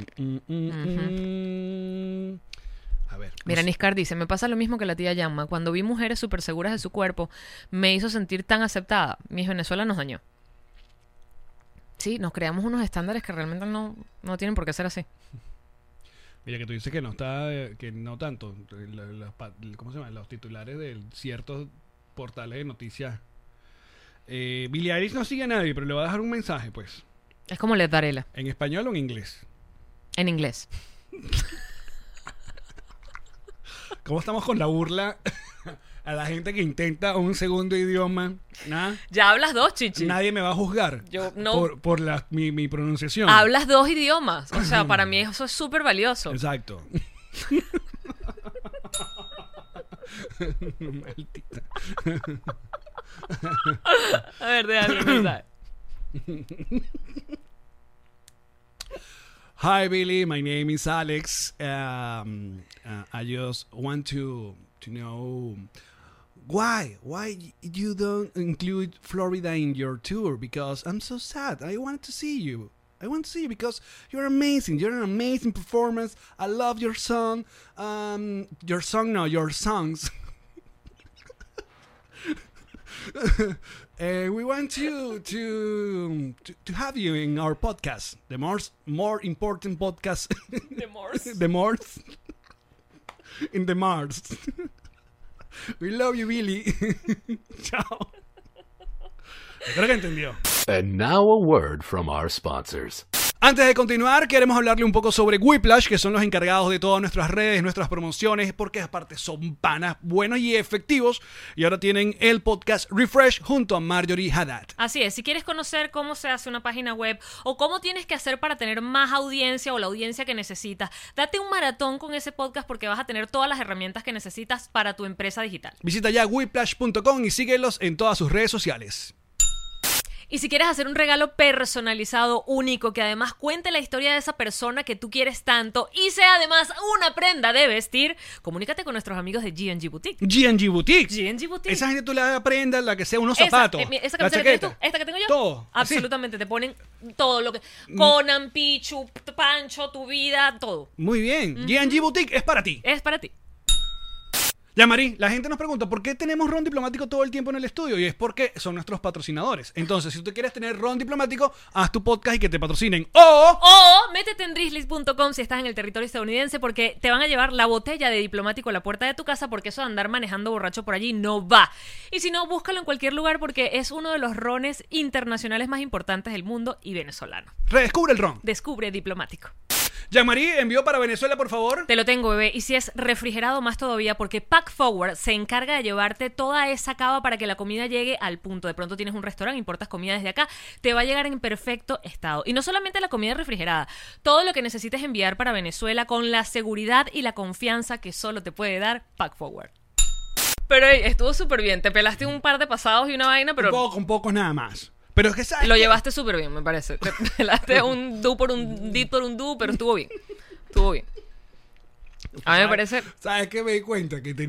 A ver. Mira, Niscar dice, me pasa lo mismo que la tía Yamma. Cuando vi mujeres súper seguras de su cuerpo, me hizo sentir tan aceptada. Miss Venezuela nos dañó. Sí, nos creamos unos estándares que realmente no tienen por qué ser así. Mira, que tú dices que no está, que no tanto. ¿Cómo se llama? Los titulares de ciertos portales de noticias. Billie Eilish no sigue a nadie, pero le va a dejar un mensaje, pues. Es como Led Varela. ¿En español o en inglés? En inglés. ¿Cómo estamos con la burla a la gente que intenta un segundo idioma? ¿Nah? Ya hablas dos, Chichi. Nadie me va a juzgar. Yo no. Por mi pronunciación. Hablas dos idiomas. O sea, para mí eso es súper valioso. Exacto. Maldita. A ver, déjame un mensaje. Hi Billy, my name is Alex. I just want to know why you don't include Florida in your tour, because I'm so sad. I want to see you. Because you're amazing. You're an amazing performance. I love your song. Your songs. We want to have you in our podcast, the more important podcast. The Mars. In the Mars. We love you, Billy. Chao. Creo que entendió. And now a word from our sponsors. Antes de continuar, queremos hablarle un poco sobre Whiplash, que son los encargados de todas nuestras redes, nuestras promociones, porque aparte son panas buenos y efectivos. Y ahora tienen el podcast Refresh junto a Marjorie Haddad. Así es, si quieres conocer cómo se hace una página web o cómo tienes que hacer para tener más audiencia o la audiencia que necesitas, date un maratón con ese podcast porque vas a tener todas las herramientas que necesitas para tu empresa digital. Visita ya whiplash.com y síguelos en todas sus redes sociales. Y si quieres hacer un regalo personalizado, único, que además cuente la historia de esa persona que tú quieres tanto y sea además una prenda de vestir, comunícate con nuestros amigos de G&G Boutique. G&G Boutique. G&G Boutique. Esa gente tú le das prenda, la que sea, unos zapatos. Esa la camiseta que tienes chaqueta. tú, esta que tengo yo. Todo. Absolutamente, te ponen todo lo que... Conan, Pichu, Pancho, tu vida, todo. Muy bien. G&G Boutique es para ti. Es para ti. Ya, Marí, la gente nos pregunta ¿por qué tenemos Ron Diplomático todo el tiempo en el estudio? Y es porque son nuestros patrocinadores. Entonces, si tú quieres tener Ron Diplomático, haz tu podcast y que te patrocinen. O métete en drizzlies.com si estás en el territorio estadounidense porque te van a llevar la botella de Diplomático a la puerta de tu casa porque eso de andar manejando borracho por allí no va. Y si no, búscalo en cualquier lugar porque es uno de los rones internacionales más importantes del mundo y venezolano. Redescubre el Ron. Descubre Diplomático. Jean-Marie, envío para Venezuela, por favor. Te lo tengo, bebé. Y si es refrigerado, más todavía, porque Pack Forward se encarga de llevarte toda esa cava para que la comida llegue al punto. De pronto tienes un restaurante, importas comida desde acá, te va a llegar en perfecto estado. Y no solamente la comida refrigerada, todo lo que necesites enviar para Venezuela con la seguridad y la confianza que solo te puede dar Pack Forward. Pero estuvo súper bien. Te pelaste un par de pasados y una vaina, pero... Un poco nada más. Pero es que ¿sabes lo qué? llevaste súper bien, me parece. Te pelaste un do por un dit por un do, pero estuvo bien. Estuvo bien. A mí me parece... ¿Sabes qué? Me di cuenta que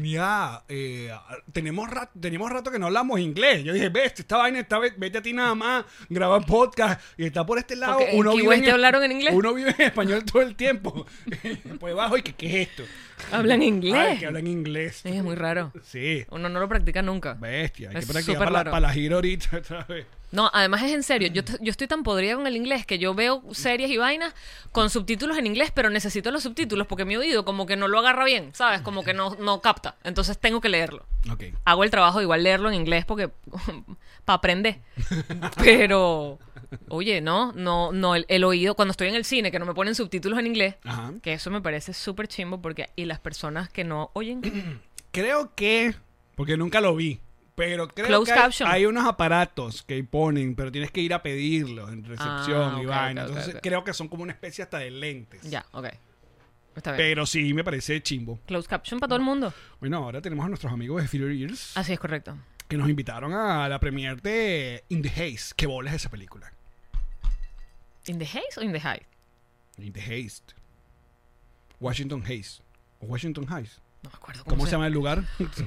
teníamos rato que no hablamos inglés. Yo dije, esta vaina, vete a ti nada más, graba podcast y está por este lado. Okay, ¿en Key te hablaron en inglés? Uno vive en español todo el tiempo. Pues bajo, ¿y qué es esto? ¿Hablan inglés? Ay, que hablan inglés. Sí, es muy raro. Sí. Uno no lo practica nunca. Bestia, hay Es que practicar súper raro. para la gira ahorita otra vez. No, además es en serio. Yo estoy tan podrida con el inglés que yo veo series y vainas con subtítulos en inglés, pero necesito los subtítulos porque mi oído como que no lo agarra bien, ¿sabes? Como que no capta. Entonces tengo que leerlo. Ok. Hago el trabajo de igual leerlo en inglés porque para aprender. Pero, oye, no, el oído, cuando estoy en el cine, que no me ponen subtítulos en inglés, Ajá. que eso me parece súper chimbo porque, y las personas que no oyen, Creo que, porque nunca lo vi, pero creo Closed que caption. hay unos aparatos que ponen, pero tienes que ir a pedirlos en recepción y ok, vaina. ok, Entonces ok. creo que son como una especie hasta de lentes. ya, ok. Está bien. Pero sí, me parece chimbo. Closed caption para todo el mundo. Bueno, ahora tenemos a nuestros amigos de Theater Ears Así es correcto. que nos invitaron a la premiere de In the Haze. ¿Qué bola es esa película? ¿In the haze o in the high? In the Haze. Washington Haze. O Washington Haze. No me acuerdo ¿Cómo se llama el lugar?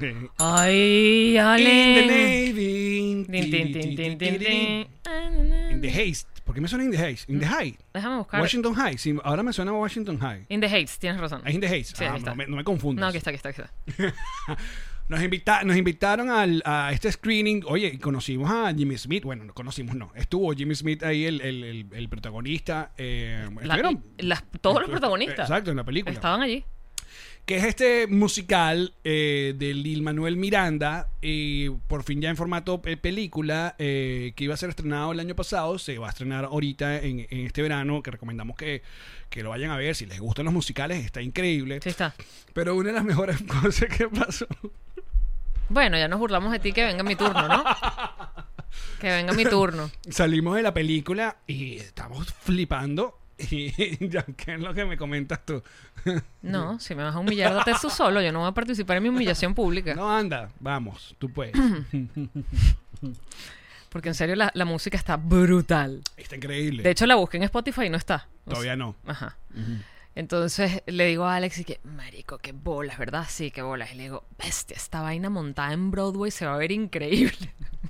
Ay, Ale. In the Navy. Tin, tin, tin, tin, tin, tin. In the Haze. ¿Por qué me suena In the Haze? In the High. Déjame buscar. Washington High. Sí, ahora me suena Washington High. In the Haze, tienes razón. Es In the Haze. Sí, ahí está. No me confundas. No, aquí está. Nos invitaron a este screening. Oye, y conocimos a Jimmy Smith. Bueno, no conocimos, no. Estuvo Jimmy Smith ahí, el protagonista. ¿Estuvieron? Todos los protagonistas. Exacto, en la película. Estaban allí. Que es este musical de Lin-Manuel Miranda, por fin ya en formato película, que iba a ser estrenado el año pasado, se va a estrenar ahorita en este verano, que recomendamos que lo vayan a ver. Si les gustan los musicales, está increíble. Sí está. Pero una de las mejores cosas que pasó... Bueno, ya nos burlamos de ti, que venga mi turno, ¿no? Que venga mi turno. Salimos de la película y estamos flipando. Y ya, ¿qué es lo que me comentas tú? No, si me vas a humillar, date tú solo. Yo no voy a participar en mi humillación pública. No, anda, vamos, tú puedes. Porque en serio la música está brutal. Está increíble. De hecho, la busqué en Spotify y no está. Todavía no. Ajá. Entonces le digo a Alex y que, marico, qué bolas, ¿verdad? Sí, qué bolas. Y le digo, bestia, esta vaina montada en Broadway se va a ver increíble.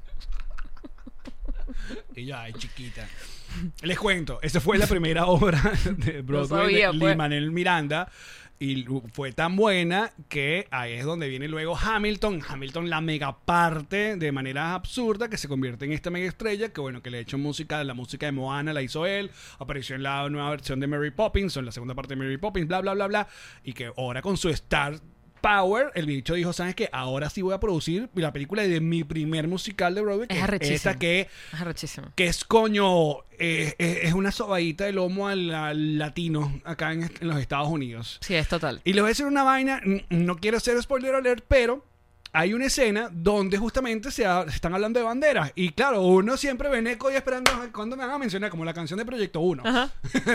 Y ya, ay, chiquita. Les cuento, esa fue la primera obra de Broadway sabía, de pues. Lin-Manuel Miranda. Y fue tan buena que ahí es donde viene luego Hamilton, la mega parte de manera absurda, que se convierte en esta mega estrella, que bueno, que le ha hecho música, la música de Moana la hizo él, apareció en la nueva versión de Mary Poppins, o en la segunda parte de Mary Poppins, bla, bla, bla, bla, y que ahora con su Star Power, el bicho dijo, ¿sabes qué? Ahora sí voy a producir la película de mi primer musical de Broadway, que Es arrechísimo. esta que Es arrechísimo. es coño, es una sobadita de lomo al latino acá en los Estados Unidos. Sí, es total. Y les voy a decir una vaina, no quiero ser spoiler alert, pero hay una escena donde justamente se están hablando de banderas. Y claro, uno siempre ve eco y esperando cuando me van a mencionar, como la canción de Proyecto 1. Ajá.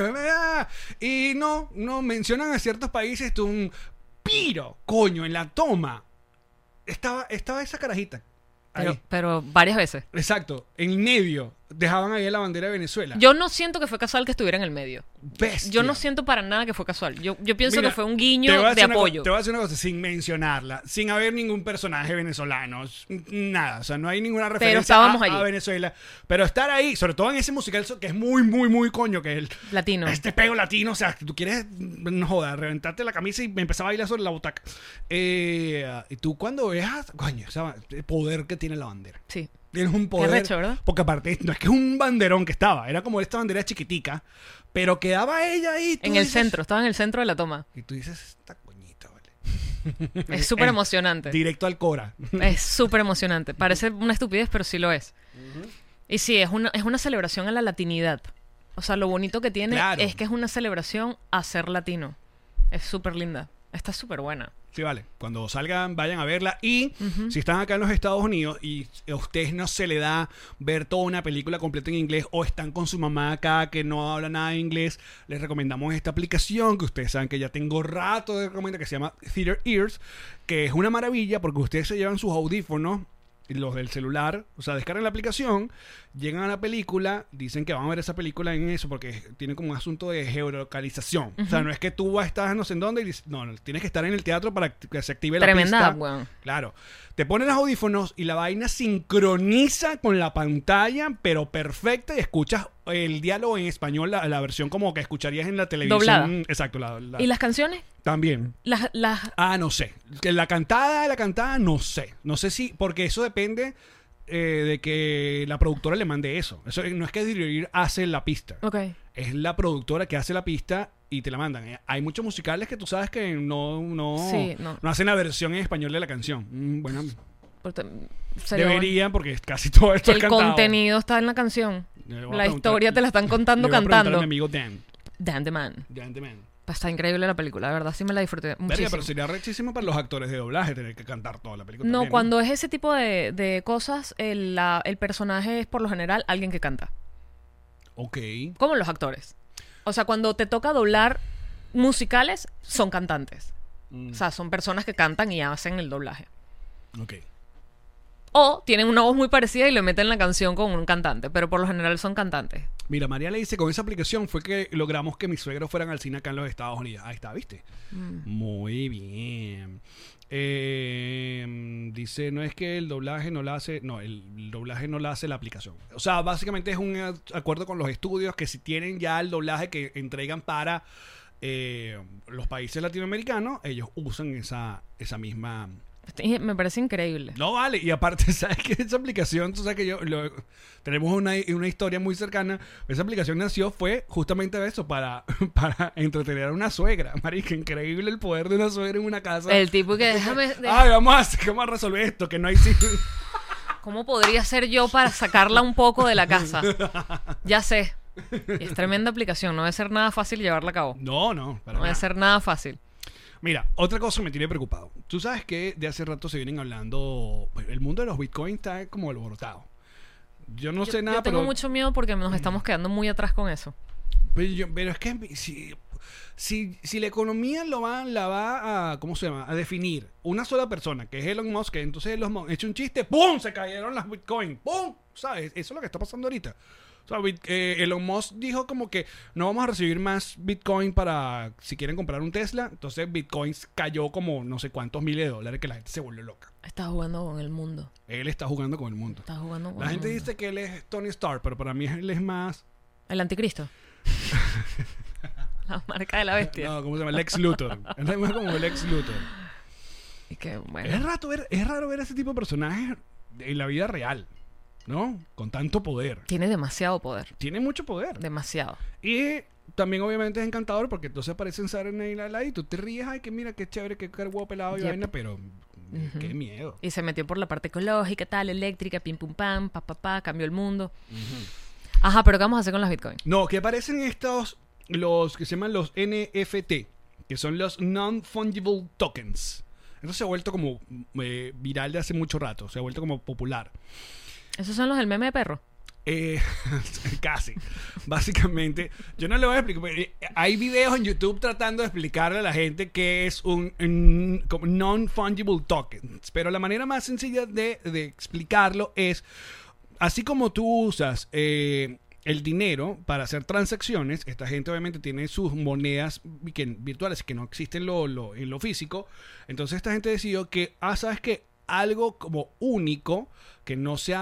Y no mencionan a ciertos países, un piro, coño, en la toma. Estaba esa carajita. Ahí. Pero varias veces. Exacto, en medio. Dejaban ahí la bandera de Venezuela. Yo no siento que fue casual que estuviera en el medio. Bestia. Yo no siento para nada que fue casual. Yo pienso Mira, que fue un te guiño voy a de decir apoyo. te voy a decir una cosa, sin mencionarla, sin haber ningún personaje venezolano, nada, o sea, no hay ninguna referencia estábamos a allí. Venezuela. Pero estar ahí, sobre todo en ese musical que es muy, muy, muy coño, que es el Latino. este pego latino, o sea, que tú quieres, no jodas, reventarte la camisa y me empezaba a bailar sobre la butaca. Y tú cuando veas, coño, o sea, el poder que tiene la bandera. Sí. Tienes un poder. Qué recho, ¿verdad? Porque aparte, no es que es un banderón que estaba, era como esta bandera chiquitica, pero quedaba ella ahí. En el centro, estaba en el centro de la toma. Y tú dices, esta coñita, vale. Es súper emocionante. Directo al Cora. Es súper emocionante. Parece una estupidez, pero sí lo es. Y sí, es una celebración a la latinidad. O sea, lo bonito que tiene Claro. es que es una celebración a ser latino. Es súper linda. Está súper buena. Sí, vale. Cuando salgan, vayan a verla. Y si están acá en los Estados Unidos y a ustedes no se le da ver toda una película completa en inglés o están con su mamá acá que no habla nada de inglés, les recomendamos esta aplicación que ustedes saben que ya tengo rato de recomendar, que se llama Theater Ears, que es una maravilla porque ustedes se llevan sus audífonos, los del celular, o sea, descargan la aplicación, llegan a la película, dicen que van a ver esa película en eso porque tiene como un asunto de geolocalización. O sea, no es que tú estás no sé en dónde y dices, no, tienes que estar en el teatro para que se active la Tremenda pista. app, weón. Claro. Te ponen los audífonos y la vaina sincroniza con la pantalla, pero perfecta, y escuchas el diálogo en español, la versión como que escucharías en la televisión. Doblada. Exacto. ¿Y las canciones? También. Las No sé. Que la cantada, no sé. No sé si, porque eso depende de que la productora le mande eso. Eso no es que Dirigir hace la pista. Ok. Es la productora que hace la pista y te la mandan. Hay muchos musicales que tú sabes que Sí, no. no hacen la versión en español de la canción. Bueno, Sería deberían, porque casi todo esto es el cantado. contenido está en la canción. Le voy a La preguntar- historia te la están contando le voy a preguntar cantando. a mi amigo Dan. Dan the Man. Dan the Man. Está increíble la película, de verdad sí me la disfruté Verga, muchísimo. pero sería rechísimo para los actores de doblaje tener que cantar toda la película. No, también, cuando es ese tipo de cosas, el personaje es por lo general alguien que canta. Ok. Como los actores. O sea, cuando te toca doblar musicales, son cantantes. O sea, son personas que cantan y hacen el doblaje. Ok. O tienen una voz muy parecida y le meten la canción con un cantante, pero por lo general son cantantes. Mira, María le dice, con esa aplicación fue que logramos que mis suegros fueran al cine acá en los Estados Unidos. Ahí está, ¿viste? Muy bien. Dice, no es que el doblaje no la hace... No, el doblaje no la hace la aplicación. O sea, básicamente es un acuerdo con los estudios que si tienen ya el doblaje que entregan para los países latinoamericanos, ellos usan esa misma... Me parece increíble. No vale, y aparte, ¿sabes qué? Esa aplicación, tú sabes que tenemos una historia muy cercana. Esa aplicación fue justamente eso, para entretener a una suegra. Marica, increíble el poder de una suegra en una casa. El tipo que déjame... Ay, vamos a resolver esto, que no hay... ¿Cómo podría ser yo para sacarla un poco de la casa? Ya sé. Es tremenda aplicación, no debe ser nada fácil llevarla a cabo. No, para No debe nada. ser nada fácil. Mira, otra cosa que me tiene preocupado. Tú sabes que de hace rato se vienen hablando... El mundo de los bitcoins está como alborotado. Yo no sé nada, Yo tengo pero... mucho miedo porque nos estamos quedando muy atrás con eso. Pero es que si la economía la va a, ¿cómo se llama? A definir una sola persona, que es Elon Musk, que entonces Elon Musk echa un chiste, ¡pum! Se cayeron las bitcoins, ¡pum! ¿Sabes? Eso es lo que está pasando ahorita. O sea, Elon Musk dijo como que no vamos a recibir más bitcoin para si quieren comprar un Tesla. Entonces bitcoins cayó como no sé cuántos miles de dólares, que la gente se volvió loca. Está jugando con el mundo. Él está jugando con el mundo. Está jugando con La el gente mundo. dice que él es Tony Stark, pero para mí él es más... El anticristo. La marca de la bestia. No, ¿cómo se llama? Lex Luthor. Él es más como Lex Luthor. Y que, bueno. Es raro ver ese tipo de personajes en la vida real, ¿no? Con tanto poder. Tiene demasiado poder. Tiene mucho poder. Demasiado. Y también obviamente es encantador porque entonces aparecen Saturday Night Live y tú te ríes, ay, que mira, qué chévere, qué huevo pelado y vaina, pero qué miedo. Y se metió por la parte ecológica, tal, eléctrica, pim pum pam, cambió el mundo. Ajá, pero ¿qué vamos a hacer con las Bitcoin? No, que aparecen los que se llaman los NFT, que son los Non-Fungible Tokens. Eso se ha vuelto como viral de hace mucho rato, se ha vuelto como popular. ¿Esos son los del meme de perro? Casi. Básicamente, yo no le voy a explicar. Hay videos en YouTube tratando de explicarle a la gente qué es un non-fungible token. Pero la manera más sencilla de explicarlo es, así como tú usas el dinero para hacer transacciones, esta gente obviamente tiene sus monedas virtuales que no existen en lo físico. Entonces esta gente decidió que, ¿sabes qué? Algo como único que no se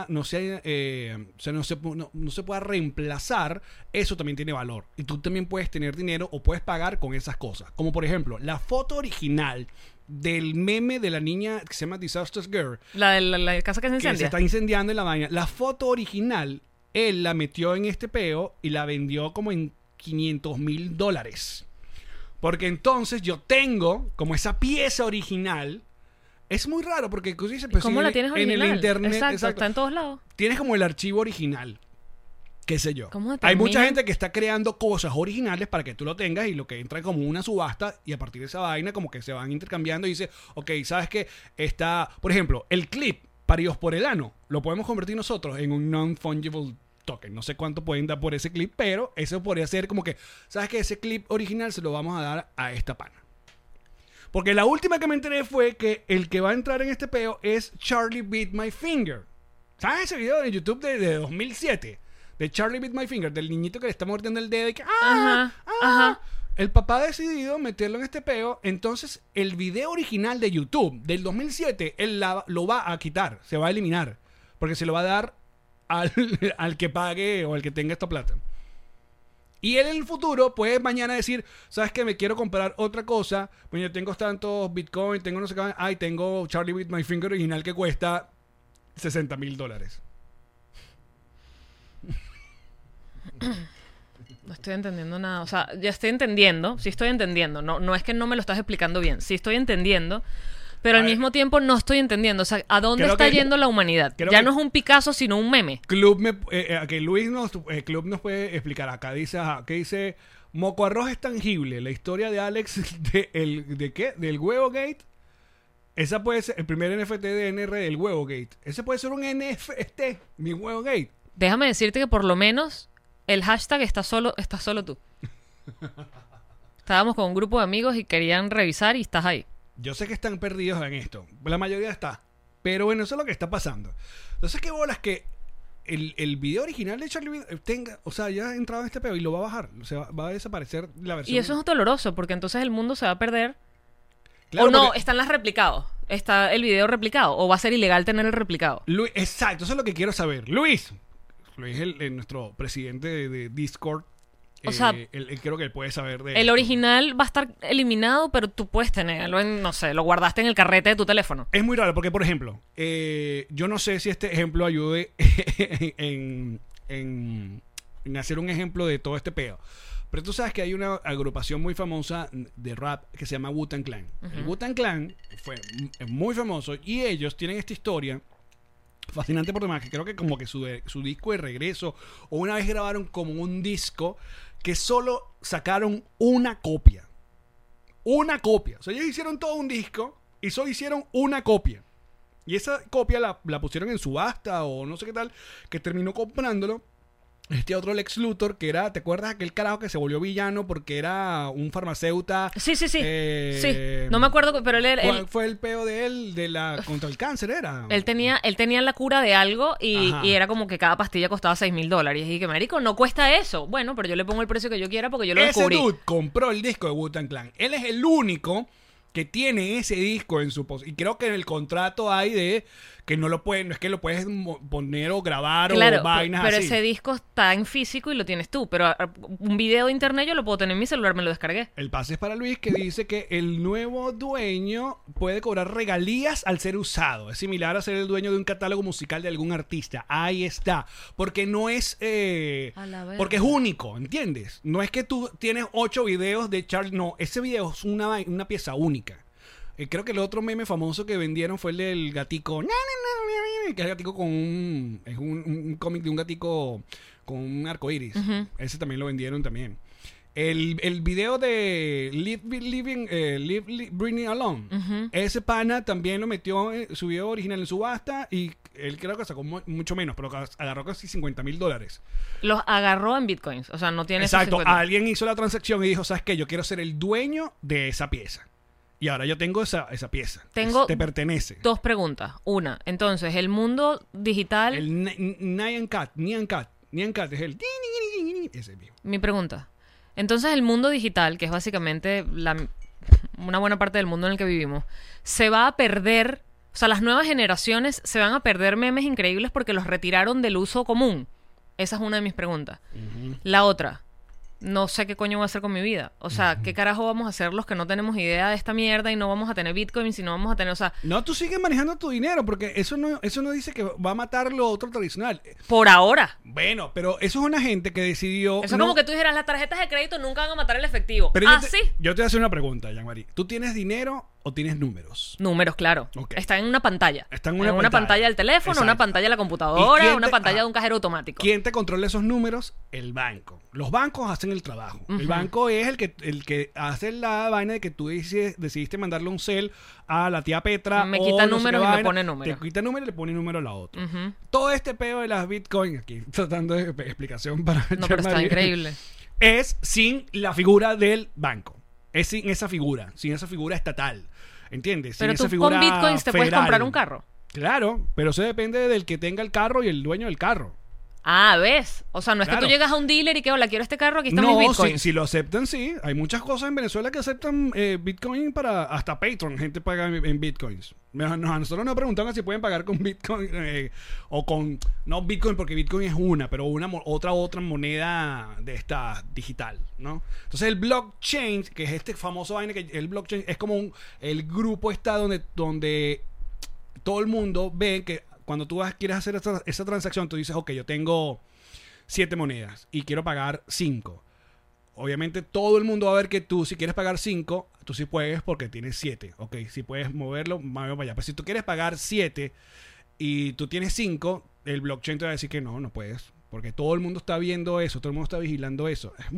pueda reemplazar, eso también tiene valor y tú también puedes tener dinero o puedes pagar con esas cosas, como por ejemplo la foto original del meme de la niña que se llama Disastrous Girl, la de la casa que se incendia, que se está incendiando en la vaina. La foto original él la metió en este peo y la vendió como en $500,000, porque entonces yo tengo como esa pieza original. Es muy raro porque pues, ¿cómo la tienes original? En el internet, exacto, está en todos lados. Tienes como el archivo original, qué sé yo. ¿Cómo Hay mucha gente que está creando cosas originales para que tú lo tengas y lo que entra como una subasta y a partir de esa vaina como que se van intercambiando y dice, ok, ¿sabes qué? Está, por ejemplo, el clip paridos por el ano, lo podemos convertir nosotros en un non-fungible token. No sé cuánto pueden dar por ese clip, pero eso podría ser como que, ¿sabes qué? Ese clip original se lo vamos a dar a esta pana. Porque la última que me enteré fue que el que va a entrar en este peo es Charlie Beat My Finger. ¿Sabes ese video de YouTube de 2007? De Charlie Beat My Finger, del niñito que le está mordiendo el dedo y que... Ajá. El papá ha decidido meterlo en este peo. Entonces, el video original de YouTube del 2007, él lo va a quitar, se va a eliminar. Porque se lo va a dar al que pague o al que tenga esta plata. Y él en el futuro puede mañana decir, ¿sabes qué? Me quiero comprar otra cosa. Pues yo tengo tantos Bitcoin, tengo no sé qué. Ay, tengo Charlie With My Finger original que cuesta $60,000. No estoy entendiendo nada. O sea, ya estoy entendiendo. Sí estoy entendiendo. No es que no me lo estás explicando bien. Sí estoy entendiendo. Pero al mismo tiempo no estoy entendiendo. O sea, ¿a dónde está yendo la humanidad? Ya no es un Picasso, sino un meme. Club nos puede explicar acá. Dice, ¿qué dice? Moco Arroz es tangible. La historia de Alex ¿de qué? Del Huevo Gate. Esa puede ser el primer NFT de NR del Huevo Gate. Ese puede ser un NFT, mi Huevo Gate. Déjame decirte que por lo menos el hashtag estás solo tú. Estábamos con un grupo de amigos y querían revisar y estás ahí. Yo sé que están perdidos en esto. La mayoría está. Pero bueno, eso es lo que está pasando. Entonces, ¿qué bolas que el video original de Charlie tenga... O sea, ya ha entrado en este peo y lo va a bajar. O sea, va a desaparecer la versión. Y eso es doloroso, porque entonces el mundo se va a perder. Claro, o no, están las replicados. Está el video replicado. O va a ser ilegal tener el replicado. Exacto, eso es lo que quiero saber. Luis es nuestro presidente de Discord. O sea, creo que él puede saber de el esto. original va a estar eliminado, pero tú puedes tenerlo en, no sé, lo guardaste en el carrete de tu teléfono. Es muy raro porque, por ejemplo, yo no sé si este ejemplo ayude en hacer un ejemplo de todo este peo. Pero tú sabes que hay una agrupación muy famosa de rap que se llama Wu-Tang Clan. El Wu-Tang Clan es muy famoso y ellos tienen esta historia fascinante por demás, que creo que como que su disco de regreso o una vez grabaron como un disco que solo sacaron una copia. Una copia. O sea, ellos hicieron todo un disco y solo hicieron una copia. Y esa copia la pusieron en subasta o no sé qué tal, que terminó comprándolo este otro Lex Luthor, que era, ¿te acuerdas aquel carajo que se volvió villano porque era un farmacéutico? Sí. Sí, no me acuerdo, pero ¿cuál fue el peo de él contra el cáncer? Él tenía la cura de algo y era como que cada pastilla costaba $6,000. Y que, marico, no cuesta eso. Bueno, pero yo le pongo el precio que yo quiera porque yo lo descubrí. Ese dude compró el disco de Wu-Tang Clan. Él es el único que tiene ese disco en su y creo que en el contrato hay de que no es que lo puedes poner o grabar claro, o vainas pero así. ese disco está en físico y lo tienes tú, pero un video de internet yo lo puedo tener en mi celular, me lo descargué. El pase es para Luis, que dice que el nuevo dueño puede cobrar regalías al ser usado. Es similar a ser el dueño de un catálogo musical de algún artista. Ahí está. Porque no es... porque es único, ¿entiendes? No es que tú tienes 8 videos de Charlie. No, ese video es una pieza única. Creo que el otro meme famoso que vendieron fue el del gatico. Que es el gatico con un... Es un cómic de un gatico con un arco iris. Uh-huh. Ese también lo vendieron también. El video de Live Britney Alone, uh-huh. Ese pana también lo metió, su video original en subasta y él creo que sacó mucho menos, pero agarró casi $50,000. Los agarró en bitcoins, o sea, no tiene... Exacto, alguien hizo la transacción y dijo, ¿sabes qué? Yo quiero ser el dueño de esa pieza. Y ahora yo tengo esa pieza. Te pertenece. 2 preguntas. Una, entonces, el mundo digital... El Nyan Cat es el... Ese mismo. Mi pregunta. Entonces, el mundo digital, que es básicamente una buena parte del mundo en el que vivimos, se va a perder... O sea, las nuevas generaciones se van a perder memes increíbles porque los retiraron del uso común. Esa es una de mis preguntas. Uh-huh. La otra... No sé qué coño voy a hacer con mi vida. O sea, ¿qué carajo vamos a hacer los que no tenemos idea de esta mierda y no vamos a tener Bitcoin si no vamos a tener, o sea... No, tú sigues manejando tu dinero porque eso no dice que va a matar lo otro tradicional. Por ahora. Bueno, pero eso es una gente que decidió... Eso es como que tú dijeras, las tarjetas de crédito nunca van a matar el efectivo. Pero ¿sí? Yo te voy a hacer una pregunta, Jean-Marie. ¿Tú tienes dinero o tienes números? Números, claro. Okay. Está en una pantalla. Está en una pantalla del teléfono, exacto. Una pantalla de la computadora, una pantalla de un cajero automático. ¿Quién te controla esos números? El banco. Los bancos hacen el trabajo. Uh-huh. El banco es el que hace la vaina de que tú decidiste mandarle un cel a la tía Petra. Me quita números y me pone números. Te quita números y le pone número a la otra. Uh-huh. Todo este pedo de las Bitcoin, aquí tratando de explicación para... No, pero está increíble. Es sin la figura del banco. Es sin esa figura estatal. ¿Entiendes? Pero sin tú esa figura con Bitcoins te puedes comprar un carro. Claro, pero eso depende del que tenga el carro y el dueño del carro. Ah, ¿ves? O sea, no es claro. Que tú llegas a un dealer y que, hola, quiero este carro, aquí están mis bitcoins. No, si lo aceptan, sí. Hay muchas cosas en Venezuela que aceptan bitcoin para... Hasta Patreon, gente paga en bitcoins. A nosotros nos preguntan si pueden pagar con bitcoin o con... No bitcoin, porque bitcoin es una, pero otra moneda de esta digital, ¿no? Entonces el blockchain, que es este famoso vaina, que el blockchain es como el grupo está donde todo el mundo ve que... Cuando tú quieres hacer esa transacción, tú dices, ok, yo tengo 7 monedas y quiero pagar 5. Obviamente todo el mundo va a ver que tú, si quieres pagar 5, tú sí puedes porque tienes 7. Ok, si puedes moverlo, vamos para allá. Pero si tú quieres pagar 7 y tú tienes 5, el blockchain te va a decir que no puedes. Porque todo el mundo está viendo eso, todo el mundo está vigilando eso. Es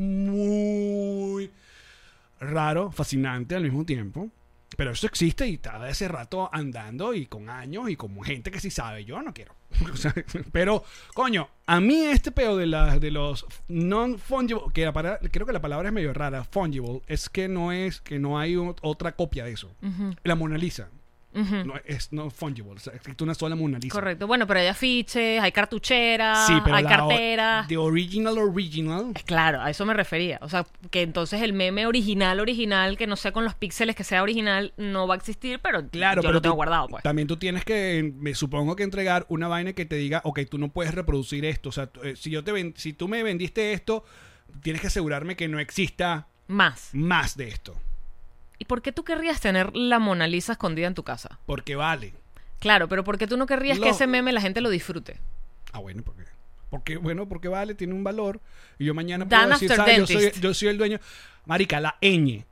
muy raro, fascinante al mismo tiempo. Pero eso existe y está de hace rato andando y con años y con gente que sí sabe. Yo no quiero. Pero, coño, a mí este pedo de los non-fungible, creo que la palabra es medio rara, fungible, es que no hay otra copia de eso. Uh-huh. La Mona Lisa. Uh-huh. No fungible, o sea, existe una sola Mona Lisa. Correcto, bueno, pero hay afiches, hay cartucheras, sí, hay carteras. The original. Claro, a eso me refería. O sea, que entonces el meme original, que no sé con los píxeles que sea original, no va a existir, pero claro, yo lo tengo guardado, pues. También tú tienes que, me supongo que entregar una vaina que te diga, ok, tú no puedes reproducir esto. O sea, si tú me vendiste esto, tienes que asegurarme que no exista más de esto. ¿Y por qué tú querrías tener la Mona Lisa escondida en tu casa? Porque vale. Claro, pero ¿por qué tú no querrías que ese meme la gente lo disfrute? Ah, bueno, porque vale, tiene un valor. Y yo mañana puedo decir, ¿sabes? Yo soy el dueño. Marica, la ñ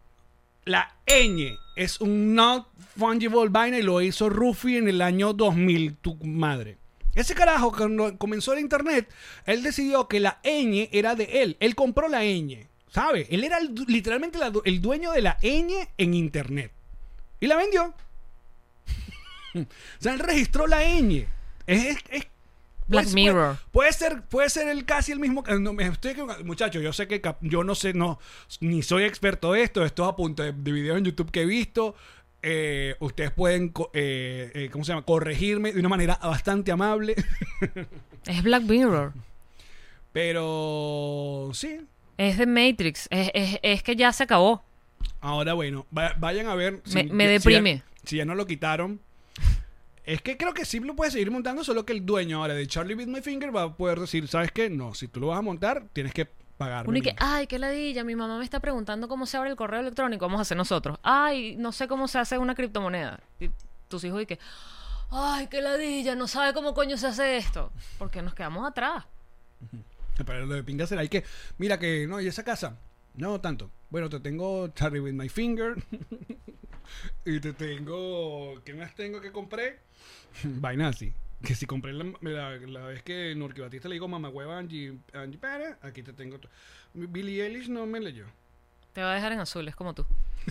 es un not fungible vaina y lo hizo Rufi en el año 2000, tu madre. Ese carajo, cuando comenzó el internet, él decidió que la ñ era de él. Él compró la ñ. ¿Sabe? Él era literalmente el dueño de la ñ en internet. Y la vendió. O sea, él registró la ñ. Es Black Mirror. Puede ser casi el mismo. Muchachos, yo sé que yo no sé, ni soy experto de esto. Esto es a punto de videos en YouTube que he visto. Ustedes pueden, ¿cómo se llama? Corregirme de una manera bastante amable. Es Black Mirror. Pero sí. Es de Matrix. Es que ya se acabó. Ahora, bueno, vayan a ver. Me deprime. Si ya no lo quitaron. Es que creo que sí lo puedes seguir montando, solo que el dueño ahora de Charlie Bit My Finger va a poder decir, ¿sabes qué? No, si tú lo vas a montar, tienes que pagarme. Uno y que, ay, qué ladilla, mi mamá me está preguntando cómo se abre el correo electrónico, vamos a hacer nosotros. Ay, no sé cómo se hace una criptomoneda. Y tus hijos y que, ay, qué ladilla, no sabe cómo coño se hace esto. Porque nos quedamos atrás. Pero lo de pinga será hay que, mira que, no, y esa casa, no tanto. Bueno, te tengo Charlie With My Finger. Y te tengo, ¿qué más tengo que compré? Vaina así. Que si compré la vez que Norky Batista le digo mamá hueva Angie Pérez, aquí te tengo. Billie Eilish no me leyó. Te va a dejar en azul, es como tú.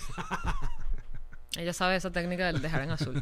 Ella sabe esa técnica del dejar en azul.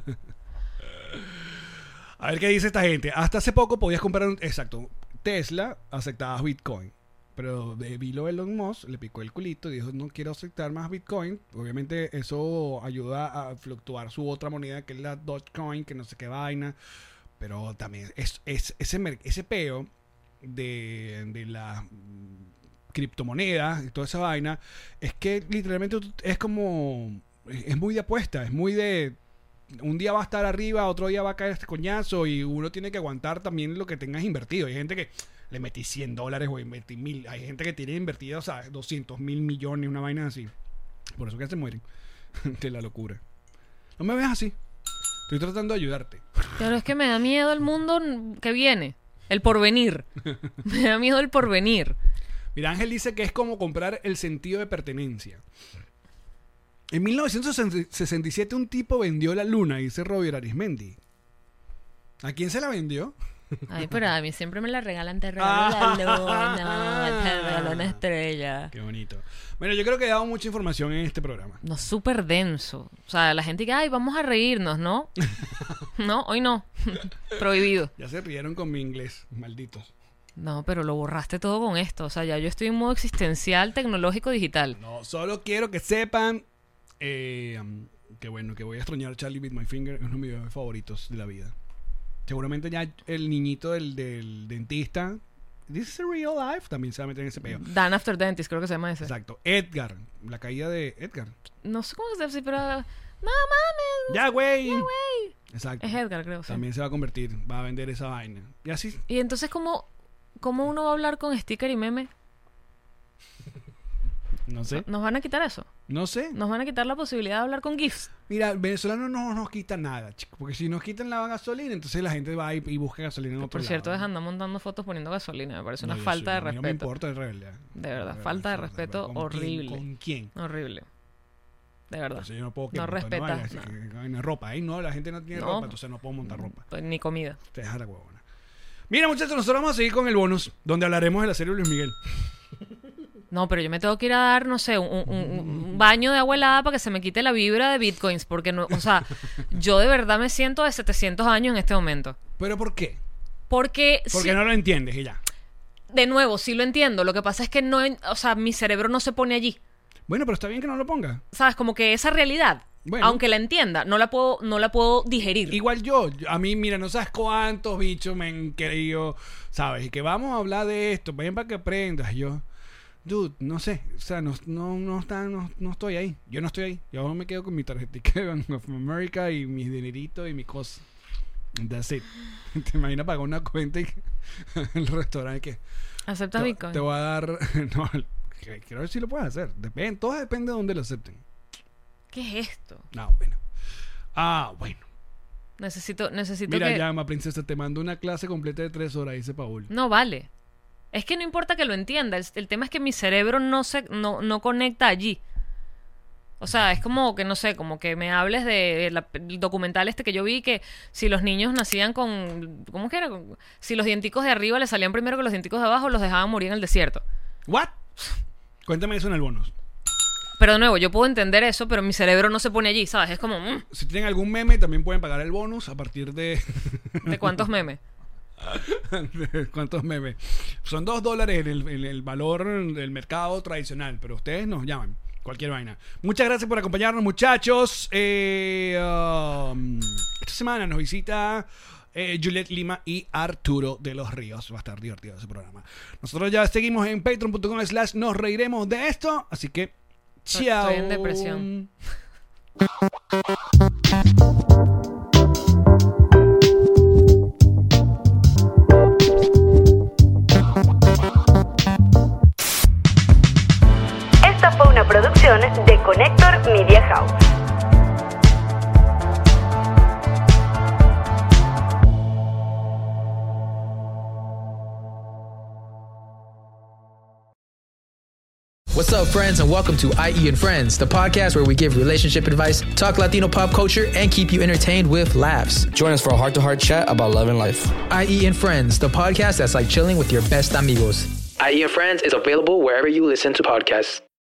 A ver qué dice esta gente. Hasta hace poco podías comprar exacto, Tesla aceptaba Bitcoin. Pero vilo Elon Musk, le picó el culito y dijo, no quiero aceptar más Bitcoin. Obviamente eso ayuda a fluctuar su otra moneda, que es la Dogecoin, que no sé qué vaina. Pero también ese peo de la criptomoneda y toda esa vaina, es que literalmente es como, es muy de apuesta, es muy de, un día va a estar arriba, otro día va a caer este coñazo y uno tiene que aguantar también lo que tengas invertido. Hay gente que le metí $100 o invertí 1,000. Hay gente que tiene invertido, o sea, 200,000 millones, una vaina así. Por eso que se mueren de la locura. No me veas así. Estoy tratando de ayudarte. Pero es que me da miedo el mundo que viene. El porvenir. Me da miedo el porvenir. Mira, Ángel dice que es como comprar el sentido de pertenencia. En 1967 un tipo vendió la luna, dice Roger Arismendi. ¿A quién se la vendió? Ay, pero a mí siempre me la regalan. Te regalo la luna, te regalo una estrella. Qué bonito. Bueno, yo creo que he dado mucha información en este programa. No, súper denso. O sea, la gente que, ay, vamos a reírnos, ¿no? No, hoy no. Prohibido. Ya se rieron con mi inglés, malditos. No, pero lo borraste todo con esto. O sea, ya yo estoy en modo existencial, tecnológico, digital. No, solo quiero que sepan que bueno, que voy a extrañar Charlie With My Finger. Es uno de mis videos favoritos de la vida. Seguramente ya el niñito del dentista, This is a Real Life, también se va a meter en ese peo. Dan After Dentist, creo que se llama ese. Exacto. Edgar, la caída de Edgar. No sé cómo se dice, pero... No mames. Ya, güey. Ya, güey. Exacto. Es Edgar, creo. Sí. También se va a convertir, va a vender esa vaina. Y así. Y entonces, ¿cómo uno va a hablar con sticker y meme? No sé. ¿Nos van a quitar eso? No sé. ¿Nos van a quitar la posibilidad de hablar con GIFs? Mira, el venezolano no nos quita nada, chico. Porque si nos quitan la gasolina, entonces la gente va y busca gasolina en otro lado. Por cierto, andar montando fotos poniendo gasolina. Me parece una yo falta de a mí respeto. no me importa el rebelde. De verdad, falta de respeto horrible. ¿Con quién? Horrible. De verdad. Entonces yo no puedo No respetas. No, ropa, ¿eh? No, la gente no tiene ropa, entonces no puedo montar ropa. Pues ni comida. Te deja la huevona. Mira, muchachos, nosotros vamos a seguir con el bonus, donde hablaremos de la serie Luis Miguel. No, pero yo me tengo que ir a dar, no sé, un baño de agua helada para que se me quite la vibra de bitcoins. Porque, no, o sea, yo de verdad me siento de 700 años en este momento. ¿Pero por qué? Porque no lo entiendes y ya. De nuevo, sí lo entiendo. Lo que pasa es que no, o sea, mi cerebro no se pone allí. Bueno, pero está bien que no lo ponga. ¿Sabes? Como que esa realidad, bueno, aunque la entienda, no la puedo digerir. Igual yo, a mí, mira, no sabes cuántos bichos me han querido, ¿sabes? Y que vamos a hablar de esto, ven para que aprendas. Yo, dude, no sé, o sea, no estoy ahí. Yo no estoy ahí. Yo me quedo con mi tarjetita de Bank of America y mis dineritos y mis cosas. That's it. ¿Te imaginas pagar una cuenta y el restaurante que ¿aceptas Bitcoin? Te voy a dar, no, quiero ver si lo puedes hacer. Todo depende de dónde lo acepten. ¿Qué es esto? No, bueno. Bueno. Necesito Mira, que... llama, princesa, te mando una clase completa de 3 horas, dice Paul. No vale. Es que no importa que lo entienda. El tema es que mi cerebro no conecta allí. O sea, es como que, no sé, como que me hables de el documental que yo vi, que si los niños nacían con... ¿Cómo que era? Si los dienticos de arriba les salían primero que los dienticos de abajo, los dejaban morir en el desierto. ¿What? Cuéntame eso en el bonus. Pero de nuevo, yo puedo entender eso, pero mi cerebro no se pone allí, ¿sabes? Es como... Si tienen algún meme, también pueden pagar el bonus a partir de... ¿De cuántos memes? ¿Cuántos memes? Son $2 en el valor del mercado tradicional, pero ustedes nos llaman. Cualquier vaina. Muchas gracias por acompañarnos, muchachos. Esta semana nos visita Juliet Lima y Arturo de los Ríos. Va a estar divertido ese programa. Nosotros ya seguimos en patreon.com/nos reiremos de esto. Así que Chao. Estoy en depresión. Esta fue una producción de Connector Media House. What's up, friends, and welcome to IE and Friends, the podcast where we give relationship advice, talk Latino pop culture, and keep you entertained with laughs. Join us for a heart-to-heart chat about love and life. IE and Friends, the podcast that's like chilling with your best amigos. IE and Friends is available wherever you listen to podcasts.